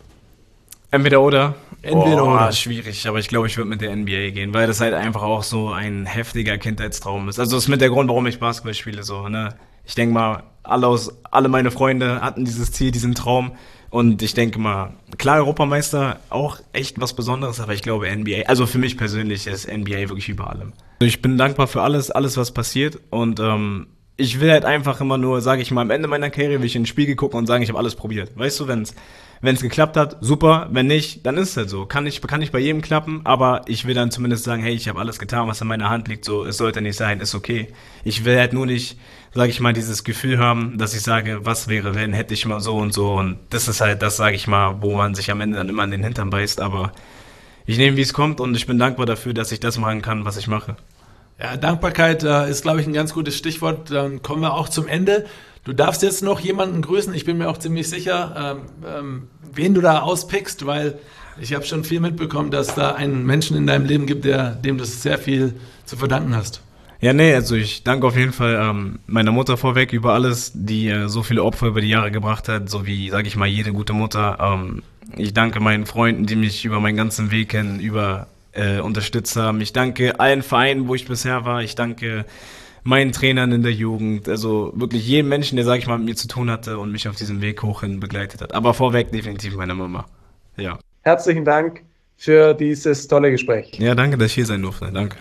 Entweder oder. Entweder oh, oder. Schwierig, aber ich glaube, ich würde mit der N B A gehen, weil das halt einfach auch so ein heftiger Kindheitstraum ist. Also das ist mit der Grund, warum ich Basketball spiele. So, ne? Ich denke mal, alle, aus, alle meine Freunde hatten dieses Ziel, diesen Traum. Und ich denke mal, klar, Europameister auch echt was Besonderes, aber ich glaube N B A, also für mich persönlich ist N B A wirklich über allem. Ich bin dankbar für alles, alles was passiert und ähm, ich will halt einfach immer nur, sage ich mal, am Ende meiner Karriere will ich in den Spiegel gucken und sagen, ich habe alles probiert. Weißt du, wenn's Wenn es geklappt hat, super. Wenn nicht, dann ist es halt so. Kann nicht, kann nicht bei jedem klappen, aber ich will dann zumindest sagen, hey, ich habe alles getan, was in meiner Hand liegt. So, es sollte nicht sein, ist okay. Ich will halt nur nicht, sage ich mal, dieses Gefühl haben, dass ich sage, was wäre, wenn, hätte ich mal so und so. Und das ist halt das, sage ich mal, wo man sich am Ende dann immer an den Hintern beißt. Aber ich nehme, wie es kommt und ich bin dankbar dafür, dass ich das machen kann, was ich mache. Ja, Dankbarkeit äh, ist, glaube ich, ein ganz gutes Stichwort. Dann kommen wir auch zum Ende. Du darfst jetzt noch jemanden grüßen. Ich bin mir auch ziemlich sicher, ähm, ähm, wen du da auspickst, weil ich habe schon viel mitbekommen, dass da einen Menschen in deinem Leben gibt, der, dem du sehr viel zu verdanken hast. Ja, nee, also ich danke auf jeden Fall ähm, meiner Mutter vorweg über alles, die äh, so viele Opfer über die Jahre gebracht hat, so wie, sage ich mal, jede gute Mutter. Ähm, ich danke meinen Freunden, die mich über meinen ganzen Weg kennen, über äh, unterstützt haben. Ich danke allen Vereinen, wo ich bisher war. Ich danke meinen Trainern in der Jugend, also wirklich jedem Menschen, der, sag ich mal, mit mir zu tun hatte und mich auf diesem Weg hochhin begleitet hat. Aber vorweg definitiv meine Mama. Ja. Herzlichen Dank für dieses tolle Gespräch. Ja, danke, dass ich hier sein durfte. Danke.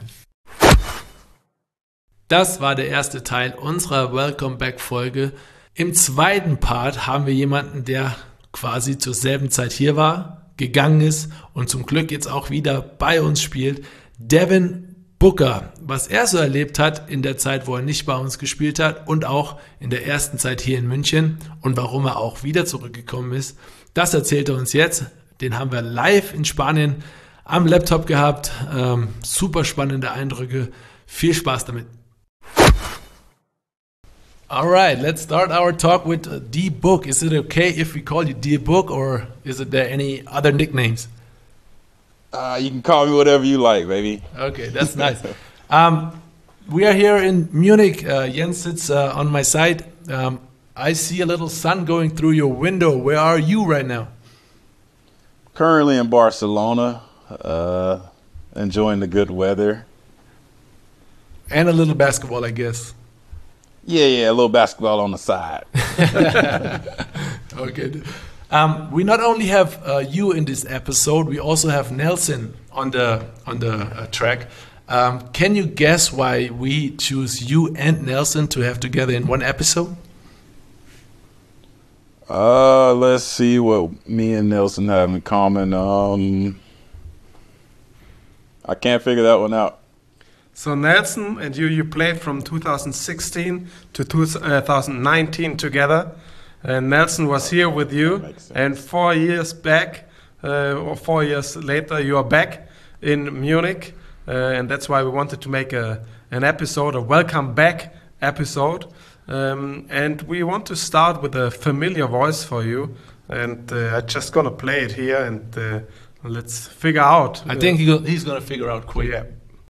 Das war der erste Teil unserer Welcome Back Folge. Im zweiten Part haben wir jemanden, der quasi zur selben Zeit hier war, gegangen ist und zum Glück jetzt auch wieder bei uns spielt. Devin Booker, was er so erlebt hat in der Zeit, wo er nicht bei uns gespielt hat und auch in der ersten Zeit hier in München und warum er auch wieder zurückgekommen ist, das erzählt er uns jetzt. Den haben wir live in Spanien am Laptop gehabt. Ähm, super spannende Eindrücke. Viel Spaß damit. Alright, let's start our talk with D-Book. Is it okay if we call you D-Book or is it there any other nicknames? Uh, you can call me whatever you like, baby. Okay, that's nice. um, we are here in Munich. Uh, Jens sits uh, on my side. Um, I see a little sun going through your window. Where are you right now? Currently in Barcelona, uh, enjoying the good weather. And a little basketball, I guess. Yeah, yeah, a little basketball on the side. Okay. Um, we not only have uh, you in this episode, we also have Nelson on the on the uh, track. Um, can you guess why we choose you and Nelson to have together in one episode? Uh, let's see what me and Nelson have in common. Um, I can't figure that one out. So Nelson and you, you played from two thousand sixteen to two thousand nineteen together. And Nelson was here with you, and four years back, uh, or four years later, you are back in Munich. uh, and that's why we wanted to make a an episode, a welcome back episode. Um, and we want to start with a familiar voice for you, and uh, I'm just gonna play it here, and uh, let's figure out. I think he go- he's gonna figure out quick. Yeah.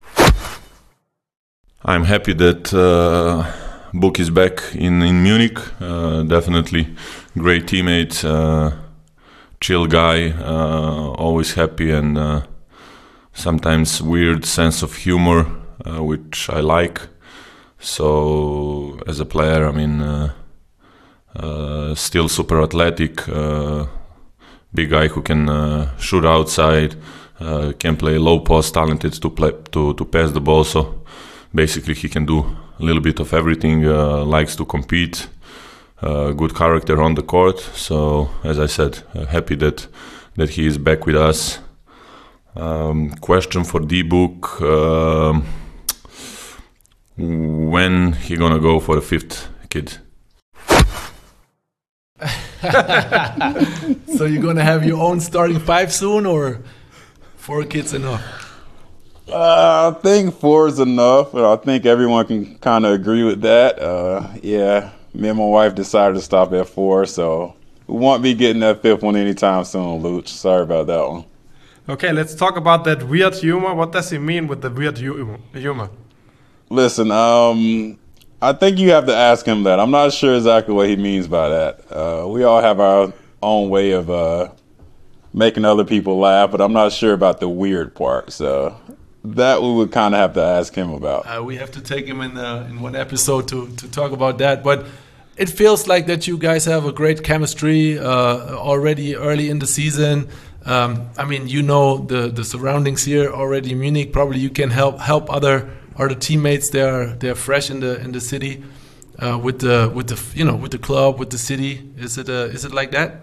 I'm happy that uh, Book is back in, in Munich. Uh, definitely great teammate, uh, chill guy, uh, always happy, and uh, sometimes weird sense of humor, uh, which I like. So as a player, I mean, uh, uh, still super athletic, uh, big guy who can uh, shoot outside, uh, can play low post, talented to play to, to pass the ball. So basically, he can do a little bit of everything. Uh, likes to compete, uh, good character on the court. So as I said, uh, happy that that he is back with us. Um, question for D-Book. Uh, When he gonna go for the fifth kid? So you're gonna have your own starting five soon, or four kids enough? Uh, I think four is enough, but I think everyone can kind of agree with that. Uh, yeah, me and my wife decided to stop at four, so we won't be getting that fifth one anytime soon, Luch. Sorry about that one. Okay, let's talk about that weird humor. What does he mean with the weird hu- humor? Listen, um, I think you have to ask him that. I'm not sure exactly what he means by that. Uh, we all have our own way of uh, making other people laugh, but I'm not sure about the weird part. So that we would kind of have to ask him about. Uh, we have to take him in uh, in one episode to to talk about that. But it feels like that you guys have a great chemistry uh, already early in the season. Um, I mean, you know the the surroundings here already in Munich. Probably you can help help other. Are the teammates they're they're fresh in the in the city uh, with the with the you know with the club, with the city? Is it uh, is it like that?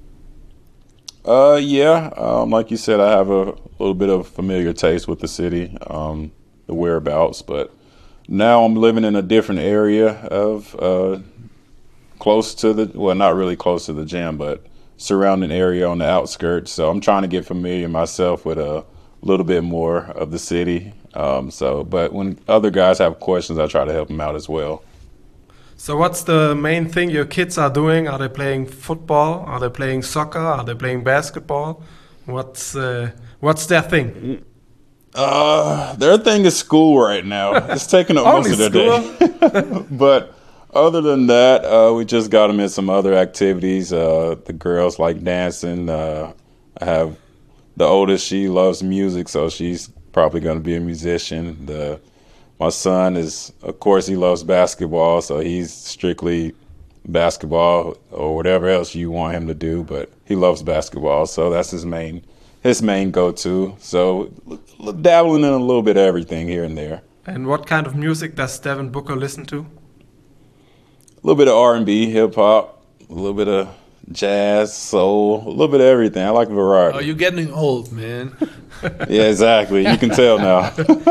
Uh, yeah. Um, like you said, I have a little bit of familiar taste with the city, um, the whereabouts. But now I'm living in a different area of uh, close to the well, not really close to the gym, but surrounding area on the outskirts. So I'm trying to get familiar myself with a little bit more of the city. Um, so, but when other guys have questions, I try to help them out as well. So what's the main thing your kids are doing? Are they playing football? Are they playing soccer? Are they playing basketball? What's uh, what's their thing? Uh, their thing is school right now. It's taking up most of their day. But other than that, uh, we just got them in some other activities. Uh, the girls like dancing. Uh, I have the oldest, she loves music, so she's probably going to be a musician. The my son is, of course, he loves basketball, so he's strictly basketball or whatever else you want him to do. But he loves basketball, so that's his main his main go-to. So dabbling in a little bit of everything here and there. And what kind of music does Devin Booker listen to? A little bit of R and B, hip hop, a little bit of jazz, soul, a little bit of everything. I like variety. Oh, you're getting old, man. Yeah, exactly. You can tell now.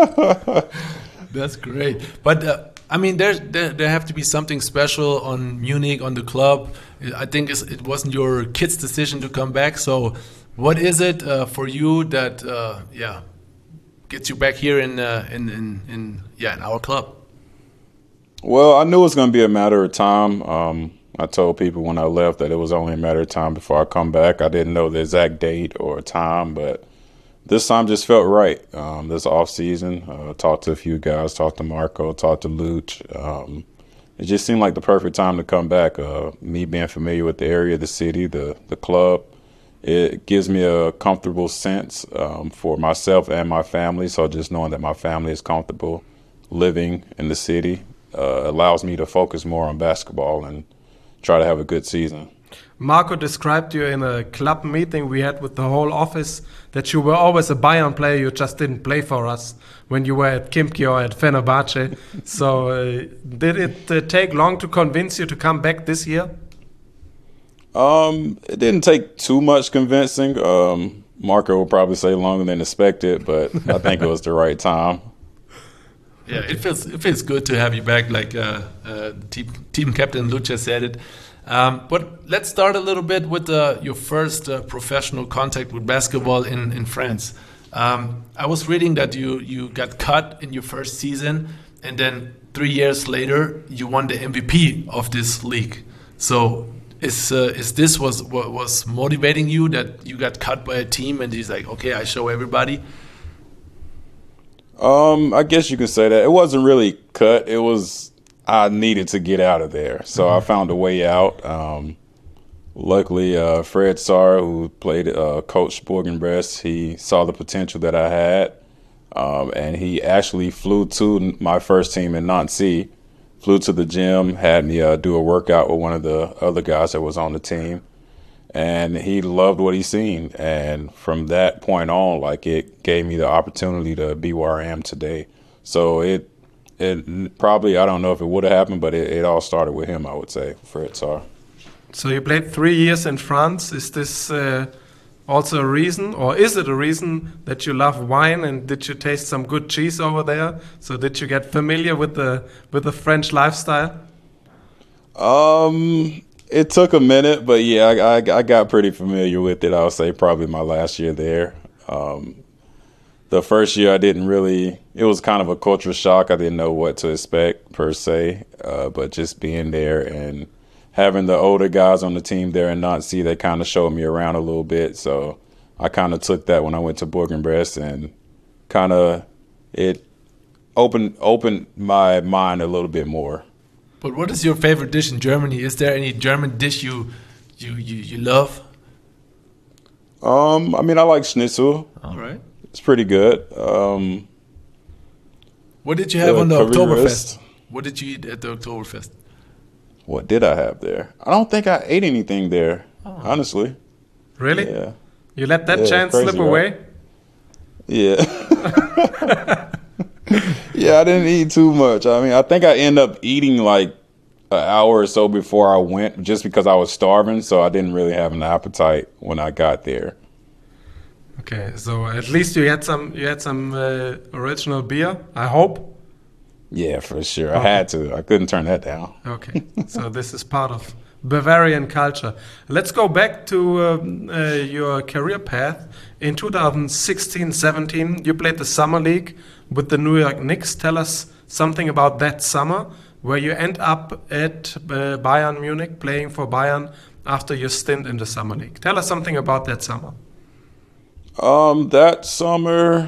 That's great. But uh, I mean, there's, there there have to be something special on Munich, on the club. I think it's, it wasn't your kid's decision to come back. So, what is it uh, for you that uh, yeah gets you back here in uh, in, in in yeah in our club? Well, I knew it was going to be a matter of time. Um, I told people when I left that it was only a matter of time before I come back. I didn't know the exact date or time, but this time just felt right. Um, this off season, uh, talked to a few guys, talked to Marco, talked to Luch. Um, it just seemed like the perfect time to come back. Uh, me being familiar with the area, the city, the the club, it gives me a comfortable sense um, for myself and my family. So just knowing that my family is comfortable living in the city uh, allows me to focus more on basketball and try to have a good season. Marco described you in a club meeting we had with the whole office that you were always a Bayern player, you just didn't play for us when you were at Khimki or at Fenerbahce. So uh, did it uh, take long to convince you to come back this year? Um, it didn't take too much convincing. Um, Marco will probably say longer than expected, but I think it was the right time. Yeah, it feels it feels good to have you back, like uh, uh, team, team captain Lucha said it. Um, but let's start a little bit with uh, your first uh, professional contact with basketball in, in France. Um, I was reading that you you got cut in your first season, and then three years later you won the M V P of this league. So is uh, is this was what was motivating you, that you got cut by a team and he's like, okay, I show everybody? Um, I guess you could say that. It wasn't really cut. It was I needed to get out of there, so mm-hmm. I found a way out. Um, luckily, uh, Fred Sarr, who played uh, coach Bourg-en-Bresse, he saw the potential that I had, um, and he actually flew to my first team in Nancy, flew to the gym, had me uh, do a workout with one of the other guys that was on the team. And he loved what he's seen. And from that point on, like, it gave me the opportunity to be where I am today. So it it probably, I don't know if it would have happened, but it, it all started with him, I would say, Fred Sarr. So you played three years in France. Is this uh, also a reason, or is it a reason that you love wine, and did you taste some good cheese over there? So did you get familiar with the with the French lifestyle? Um... It took a minute, but yeah, I, I, I got pretty familiar with it. I would say probably my last year there. Um, the first year I didn't really, it was kind of a culture shock. I didn't know what to expect per se, uh, but just being there and having the older guys on the team there in Nancy, they kind of showed me around a little bit. So I kind of took that when I went to Bourg-en-Bresse, and kind of it opened opened my mind a little bit more. But what is your favorite dish in Germany? Is there any German dish you you you, you love? Um, I mean, I like schnitzel. All right, it's pretty good. Um, what did you have uh, on the Oktoberfest? Wrist. What did you eat at the Oktoberfest? What did I have there? I don't think I ate anything there, oh. honestly. Really? Yeah. You let that yeah, chance crazy, slip right? away? Yeah. Yeah, I didn't eat too much. I mean, I think I ended up eating like an hour or so before I went, just because I was starving, so I didn't really have an appetite when I got there. Okay, so at least you had some you had some uh, original beer, I hope. Yeah, for sure. Okay. I had to. I couldn't turn that down. Okay, so this is part of Bavarian culture. Let's go back to um, uh, your career path. In two thousand sixteen seventeen, you played the Summer League with the New York Knicks. Tell us something about that summer, where you end up at uh, Bayern Munich, playing for Bayern after your stint in the Summer League. Tell us something about that summer. Um, that summer,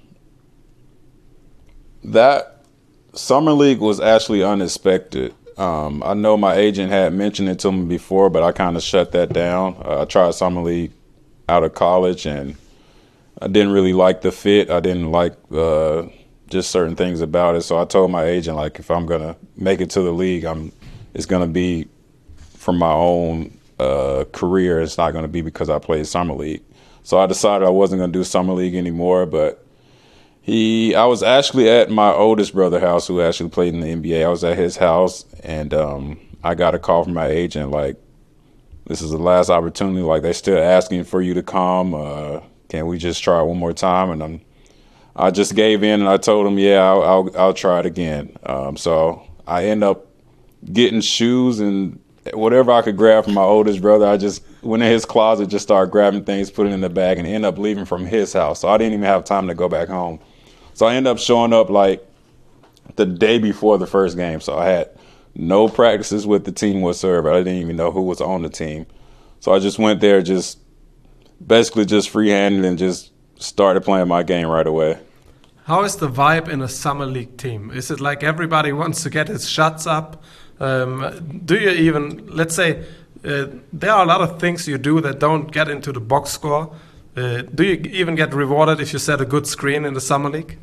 that Summer League was actually unexpected. Um, I know my agent had mentioned it to me before, but I kind of shut that down. Uh, I tried Summer League out of college, and I didn't really like the fit. I didn't like uh, just certain things about it. So I told my agent, like, if I'm going to make it to the league, I'm it's going to be from my own uh, career. It's not going to be because I played Summer League. So I decided I wasn't going to do Summer League anymore. But he, I was actually at my oldest brother's house, who actually played in the N B A. I was at his house, and um, I got a call from my agent, like, this is the last opportunity. Like, they're still asking for you to come. Uh, can we just try it one more time? And I'm, I just gave in, and I told him, yeah, I'll, I'll, I'll try it again. Um, so I end up getting shoes and whatever I could grab from my oldest brother. I just went in his closet, just started grabbing things, put it in the bag, and end up leaving from his house. So I didn't even have time to go back home. So I ended up showing up like the day before the first game. So I had no practices with the team whatsoever. I didn't even know who was on the team. So I just went there, just basically just free-handed, and just started playing my game right away. How is the vibe in a Summer League team? Is it like everybody wants to get his shots up? Um, do you even, let's say, uh, there are a lot of things you do that don't get into the box score. Uh, do you even get rewarded if you set a good screen in the Summer League?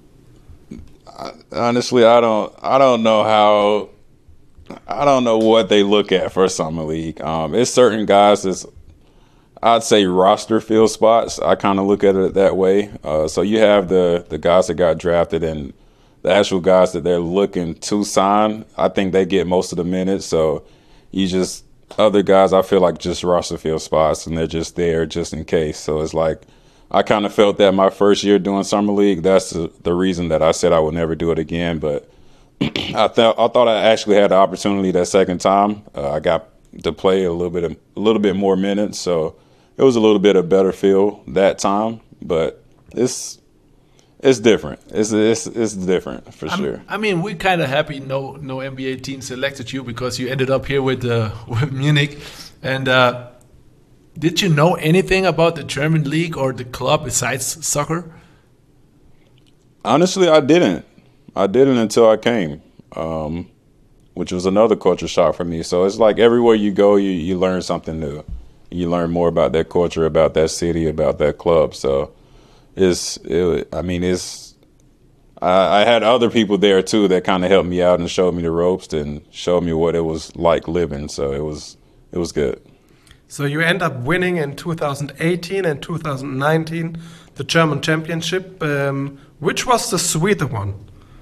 Honestly, I don't. I don't know how. I don't know what they look at for Summer League. Um, it's certain guys that's, I'd say, roster fill spots. I kind of look at it that way. Uh, so you have the the guys that got drafted, and the actual guys that they're looking to sign. I think they get most of the minutes. So you just other guys, I feel like just roster fill spots, and they're just there just in case. So it's like, I kind of felt that my first year doing Summer League. That's the, the reason that I said I would never do it again. But I thought I thought I actually had the opportunity that second time. Uh, I got to play a little bit of, a little bit more minutes, so it was a little bit of better feel that time. But it's it's different. It's it's it's different for I'm, sure. I mean, we're kind of happy no no N B A team selected you because you ended up here with uh, with Munich. And uh, did you know anything about the German league or the club besides soccer? Honestly, I didn't. I didn't until I came, um, which was another culture shock for me. So it's like everywhere you go, you, you learn something new. You learn more about that culture, about that city, about that club. So it's, it, I mean, it's, I, I had other people there too that kind of helped me out and showed me the ropes and showed me what it was like living. So it was, it was good. So you end up winning in two thousand eighteen and two thousand nineteen the German Championship. Um, which was the sweeter one?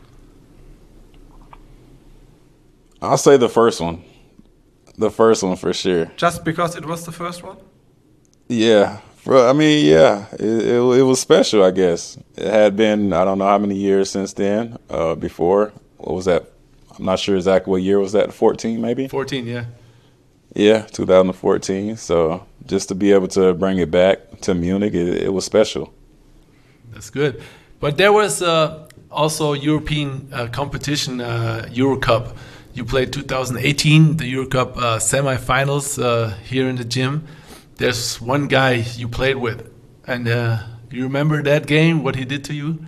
I'll say the first one. The first one for sure. Just because it was the first one? Yeah. For, I mean, yeah. It, it, it was special, I guess. It had been, I don't know how many years since then, uh, before. What was that? I'm not sure exactly what year was that. fourteen maybe? fourteen, yeah. Yeah, two thousand fourteen. So just to be able to bring it back to Munich, it, it was special. That's good. But there was uh, also European uh, competition, uh, Euro Cup. You played two thousand eighteen, the Euro Cup uh, semifinals uh, here in the gym. There's one guy you played with. And uh, you remember that game, what he did to you?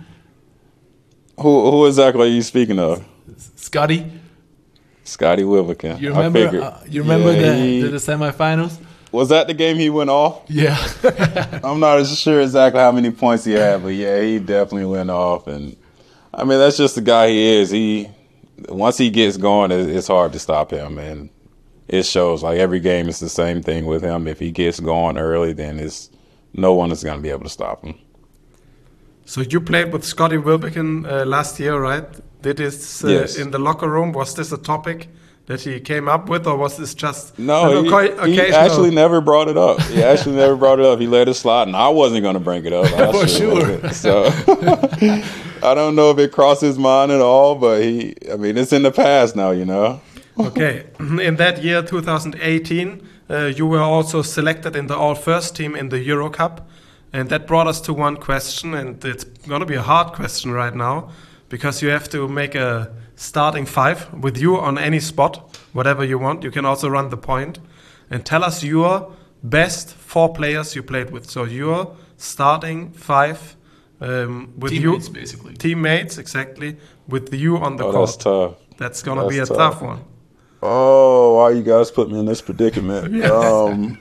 Who, who exactly are you speaking of? Scotty? Scotty Wilbekin. You remember, uh, you remember yeah, the, he, the, the semifinals? Was that the game he went off? Yeah. I'm not sure exactly how many points he had, but yeah, he definitely went off. And I mean, that's just the guy he is. He once he gets going, it's hard to stop him, and it shows. Like every game, it's the same thing with him. If he gets going early, then it's no one is going to be able to stop him. So you played with Scotty Wilbekin uh, last year, right? Did this uh, yes. in the locker room? Was this a topic that he came up with, or was this just no? He, occasional... he actually never brought it up. He actually never brought it up. He let it slide, and I wasn't going to bring it up. For sure. So I don't know if it crossed his mind at all, but he. I mean, it's in the past now, you know. Okay. In that year, two thousand eighteen, uh, you were also selected in the all-first team in the Euro Cup, and that brought us to one question, and it's going to be a hard question right now, because you have to make a starting five with you on any spot, whatever you want. You can also run the point. And tell us your best four players you played with. So your starting five um, with teammates, you. basically. Teammates, exactly. With you on the oh, court. That's tough. That's going to be a tough. tough one. Oh, why you guys put me in this predicament? Yes. Um,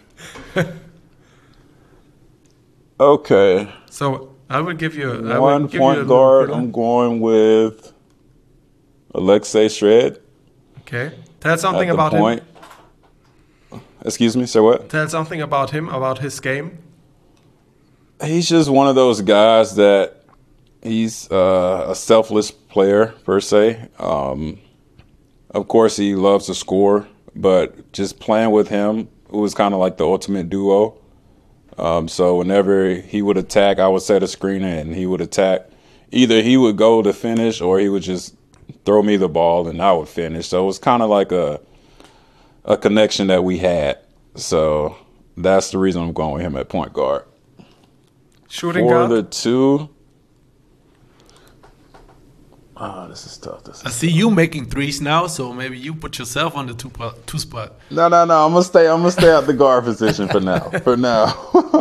okay. So I will give you I One will give point you a guard, little- I'm going with Alexei Shred. Okay. Tell something at the about point. him. Excuse me, sir, what? Tell something about him, about his game. He's just one of those guys that he's uh, a selfless player, per se. Um, of course, he loves to score, but just playing with him, it was kind of like the ultimate duo. Um, so whenever he would attack, I would set a screener and he would attack. Either he would go to finish or he would just throw me the ball and I would finish. So it was kind of like a a connection that we had. So that's the reason I'm going with him at point guard. Shooting For guard. the two, oh, this is tough. This I is see you making threes now, so maybe you put yourself on the two, po- two spot. No, no, no. I'm gonna stay. I'm gonna stay at the guard position for now. For now.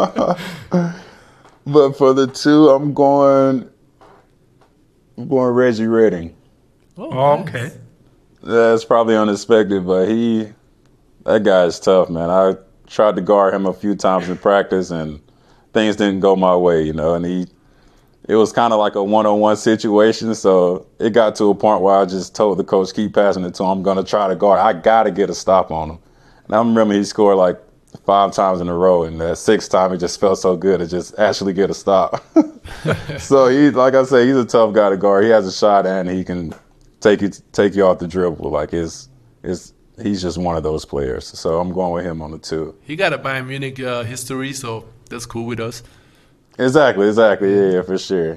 But for the two, I'm going. I'm going Reggie Redding. Oh, okay. That's probably unexpected, but he, that guy is tough, man. I tried to guard him a few times in practice, and things didn't go my way, you know. And he, it was kind of like a one-on-one situation, so it got to a point where I just told the coach, keep passing it to him. I'm gonna try to guard. I gotta get a stop on him. And I remember he scored like five times in a row, and that sixth time it just felt so good to just actually get a stop. So he, like I say, he's a tough guy to guard. He has a shot and he can take you take you off the dribble. Like his, his, he's just one of those players. So I'm going with him on the two. He got a Bayern Munich uh, history, so that's cool with us. Exactly, exactly. Yeah, yeah, for sure.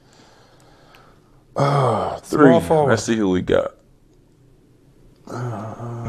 Uh, three. Small forward. Let's see who we got. Uh,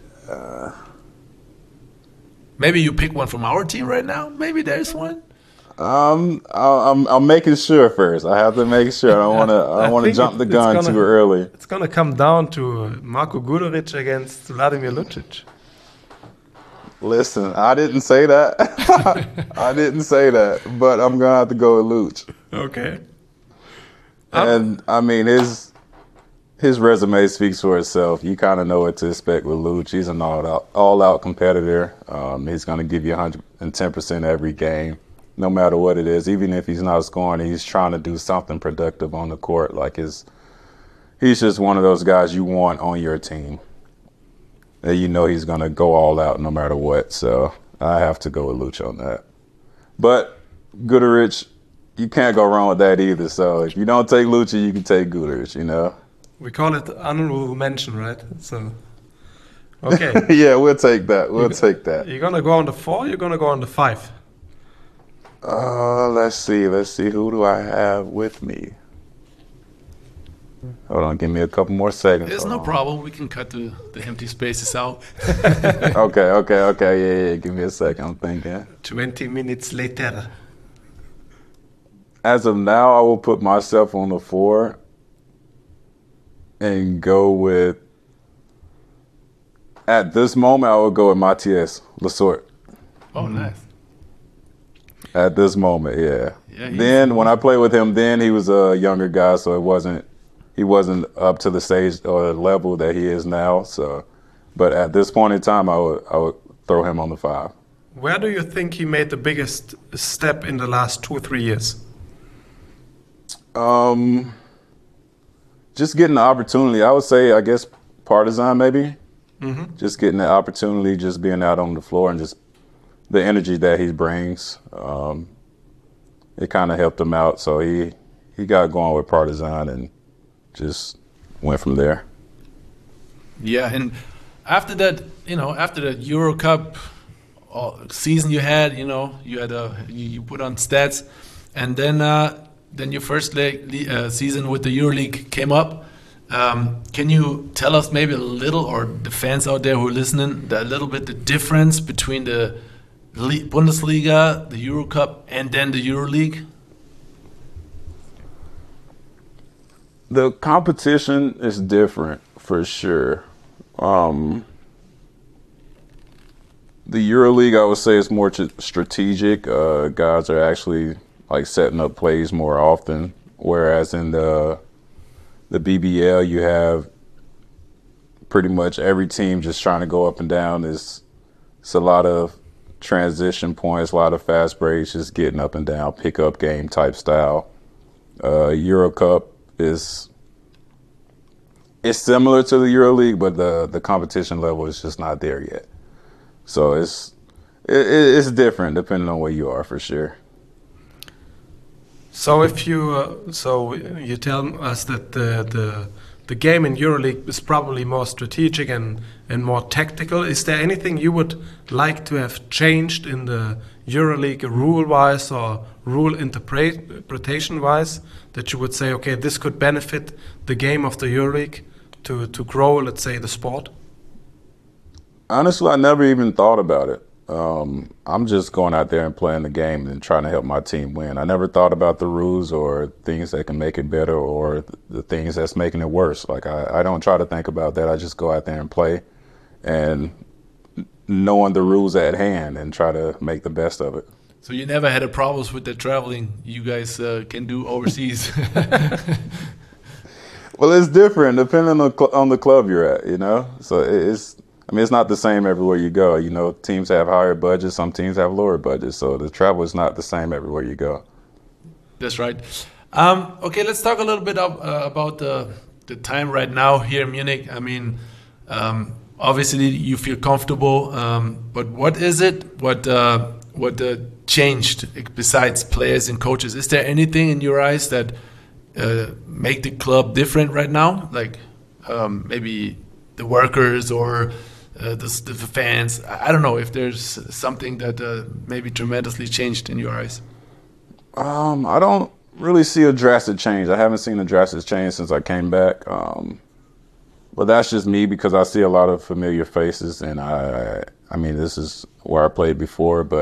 uh, Maybe you pick one from our team right now. Maybe there's one. Um, I- I'm I'm making sure first. I have to make sure. I don't want to. I don't want to think jump it- the it's gun gonna- too early. It's gonna come down to Marko Guduric against Vladimir Lucic. Listen, I didn't say that. I didn't say that, but I'm gonna have to go with Luch. Okay. And I mean his his resume speaks for itself. You kind of know what to expect with Luch. He's an all out all out competitor. Um, he's gonna give you one hundred ten percent every game, no matter what it is. Even if he's not scoring, he's trying to do something productive on the court. Like his, he's just one of those guys you want on your team. And you know he's going to go all out no matter what. So I have to go with Luch on that. But Guduric, you can't go wrong with that either. So if you don't take Lucha, you can take Guduric, you know? We call it honorable mention, right? So, okay. Yeah, we'll take that. We'll You- take that. You're gonna go on the four, you're gonna go on the five. Uh, let's see. Let's see. Who do I have with me? Hold on. Give me a couple more seconds. There's Hold no on. problem. We can cut the, the empty spaces out. Okay, okay, okay. Yeah, yeah. Give me a second. I'm thinking. twenty minutes later. As of now, I will put myself on the four and go with. At this moment, I would go with Matthias Lesort. Oh, nice. At this moment, yeah. Yeah, he's- then when I played with him, then he was a younger guy, so it wasn't he wasn't up to the stage or level that he is now. So, but at this point in time, I would I would throw him on the five. Where do you think he made the biggest step in the last two or three years? Um, just getting the opportunity. I would say, I guess, Partizan maybe. Mm-hmm. Just getting the opportunity, just being out on the floor, and just the energy that he brings. Um, it kind of helped him out, so he he got going with Partizan and just went from there. Yeah, and after that, you know, after the Euro Cup uh, season you had, you know, you had a you, you put on stats, and then uh, then your first leg, uh, season with the EuroLeague came up. Um, can you tell us maybe a little, or the fans out there who are listening, the, a little bit the difference between the Le- Bundesliga, the Euro Cup, and then the EuroLeague? The competition is different for sure. Um, the EuroLeague, I would say, is more tr- strategic. Uh, guys are actually like setting up plays more often, whereas in the the B B L, you have pretty much every team just trying to go up and down. It's, it's a lot of transition points, a lot of fast breaks, just getting up and down, pick-up game type style. Uh, Euro Cup is it's similar to the EuroLeague, but the the competition level is just not there yet. So it's it, it's different depending on where you are for sure. So if you uh, so you tell us that the the the game in EuroLeague is probably more strategic and and more tactical. Is there anything you would like to have changed in the EuroLeague rule-wise or rule interpretation-wise that you would say, okay, this could benefit the game of the EuroLeague to to grow, let's say, the sport? Honestly, I never even thought about it. Um, I'm just going out there and playing the game and trying to help my team win. I never thought about the rules or things that can make it better or the things that's making it worse. Like I, I don't try to think about that. I just go out there and play and knowing the rules at hand and try to make the best of it. So you never had a problems with the traveling you guys uh, can do overseas? Well, it's different depending on the, cl- on the club you're at, you know? So it's, I mean, it's not the same everywhere you go. You know, teams have higher budgets, some teams have lower budgets. So the travel is not the same everywhere you go. That's right. Um, okay, let's talk a little bit of, uh, about the, the time right now here in Munich. I mean, um, obviously you feel comfortable, um, but what is it? What uh, what uh, changed besides players and coaches? Is there anything in your eyes that uh, make the club different right now? Like um, maybe the workers or uh, the, the fans? I I don't know if there's something that uh, maybe tremendously changed in your eyes. Um, I don't really see a drastic change. I haven't seen a drastic change since I came back. Um, but that's just me because I see a lot of familiar faces, and I, I mean, this is where I played before. But I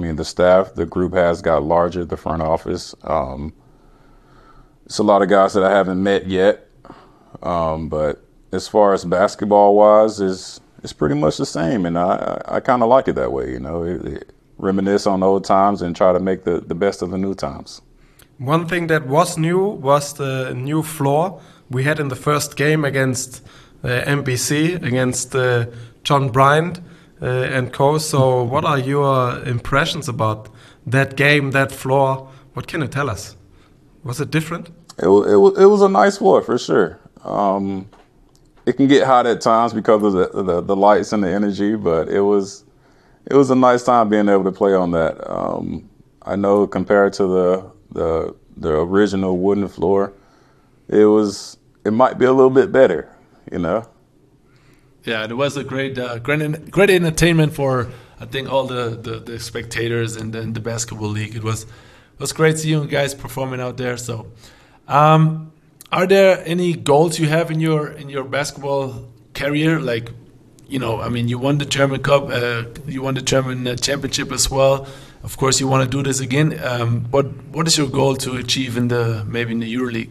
mean, the staff, the group has got larger, the front office. Um, it's a lot of guys that I haven't met yet. Um, but as far as basketball-wise, is it's pretty much the same, and I, I, I kind of like it that way, you know, it, it, reminisce on old times and try to make the, the best of the new times. One thing that was new was the new floor we had in the first game against uh, M B C, against uh, John Bryant uh, and co. So what are your impressions about that game, that floor? What can you tell us? Was it different? It was, it was, it was a nice floor, for sure. Um, it can get hot at times because of the, the, the lights and the energy, but it was it was a nice time being able to play on that. Um, I know compared to the the the original wooden floor, it was it might be a little bit better, you know. Yeah, it was a great uh, great great entertainment for I think all the, the, the spectators and the, the basketball league. It was it was great seeing you guys performing out there. So, um, are there any goals you have in your in your basketball career? Like, you know, I mean, you won the German Cup, uh, you won the German uh, Championship as well. Of course, you want to do this again. Um, what what is your goal to achieve in the maybe in the EuroLeague?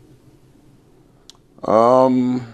Um,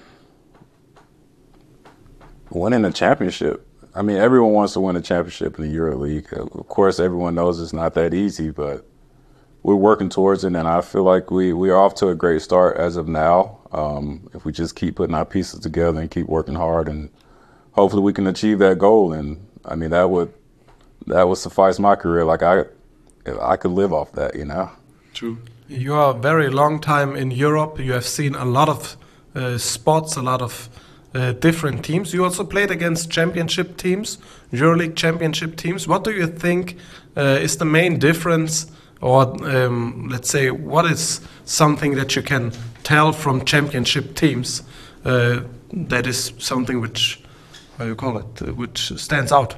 winning a championship. I mean, everyone wants to win a championship in the EuroLeague. Of course, everyone knows it's not that easy, but we're working towards it, and I feel like we we are off to a great start as of now. Um, if we just keep putting our pieces together and keep working hard, and hopefully we can achieve that goal. And I mean, that would. That would suffice my career. Like I, I could live off that, you know. True. You are a very long time in Europe. You have seen a lot of uh, spots, a lot of uh, different teams. You also played against championship teams, EuroLeague championship teams. What do you think uh, is the main difference, or um, let's say, what is something that you can tell from championship teams uh, that is something which, how do you call it, uh, which stands out?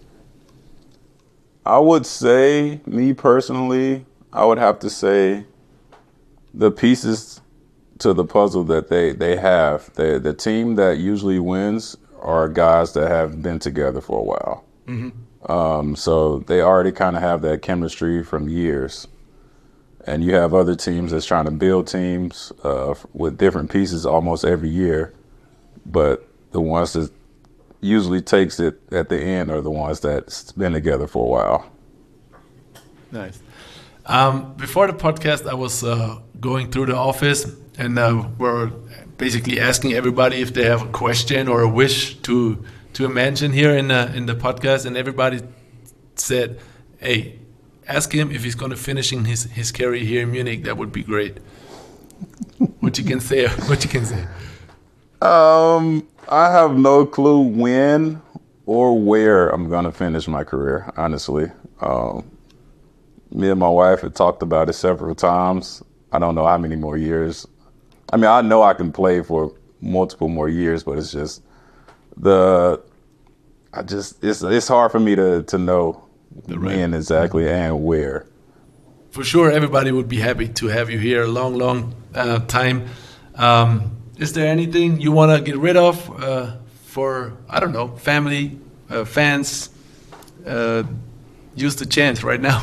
I would say, me personally, I would have to say the pieces to the puzzle that they, they have. They, the team that usually wins are guys that have been together for a while. Mm-hmm. Um, so they already kind of have that chemistry from years. And you have other teams that's trying to build teams uh, with different pieces almost every year. But the ones that usually takes it at the end are the ones that's been together for a while. Nice. Um, before the podcast, I was uh, going through the office, and uh, we're basically asking everybody if they have a question or a wish to to mention here in the in the podcast, and everybody said, "Hey, ask him if he's going to finish in his his career here in Munich. That would be great." What you can say? What you can say? Um. I have no clue when or where I'm going to finish my career, honestly. Um, me and my wife have talked about it several times. I don't know how many more years. I mean, I know I can play for multiple more years, but it's just the, I just, it's it's hard for me to, to know the when exactly and where. For sure, everybody would be happy to have you here a long, long uh, time. Um, Is there anything you want to get rid of uh, for, I don't know, family, uh, fans? Uh, use the chance right now.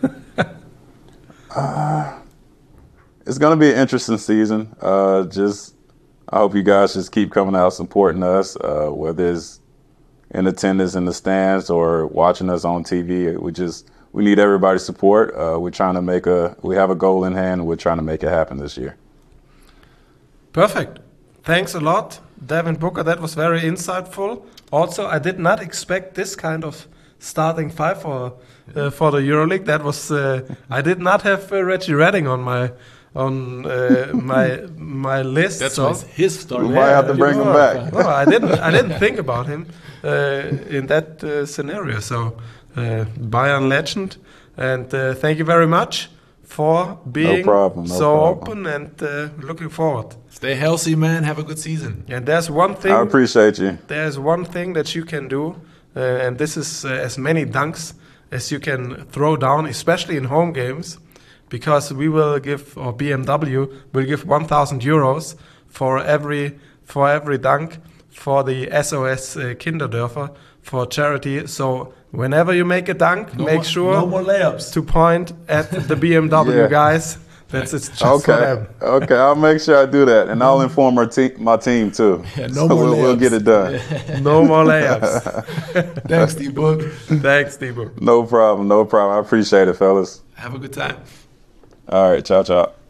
uh, it's going to be an interesting season. Uh, just, I hope you guys just keep coming out supporting us, uh, whether it's in attendance in the stands or watching us on T V. We just, we need everybody's support. Uh, we're trying to make a, we have a goal in hand, and we're trying to make it happen this year. Perfect. Thanks a lot, Devin Booker. That was very insightful. Also, I did not expect this kind of starting five for uh, for the EuroLeague. That was uh, I did not have uh, Reggie Redding on my on uh, my my list. That's so. his story. We might have to bring him back. No, I didn't. I didn't think about him uh, in that uh, scenario. So, uh, Bayern legend, and uh, thank you very much for being no problem, no so problem. open and uh, looking forward. Stay healthy, man. Have a good season. And there's one thing. I appreciate you. There's one thing that you can do, uh, and this is uh, as many dunks as you can throw down, especially in home games, because we will give, or B M W will give one thousand euros for every for every dunk for the S O S uh, Kinderdörfer for charity. So whenever you make a dunk, No make more, sure no more layups. to point at the B M W Yeah. guys. That's it's just for Okay, them. okay, I'll make sure I do that, and I'll inform our te- my team too. Yeah, no So more we'll, we'll layups. get it done. No more layups. Thanks, D-Book. Thanks, Timo. No problem, no problem. I appreciate it, fellas. Have a good time. All right, ciao, ciao.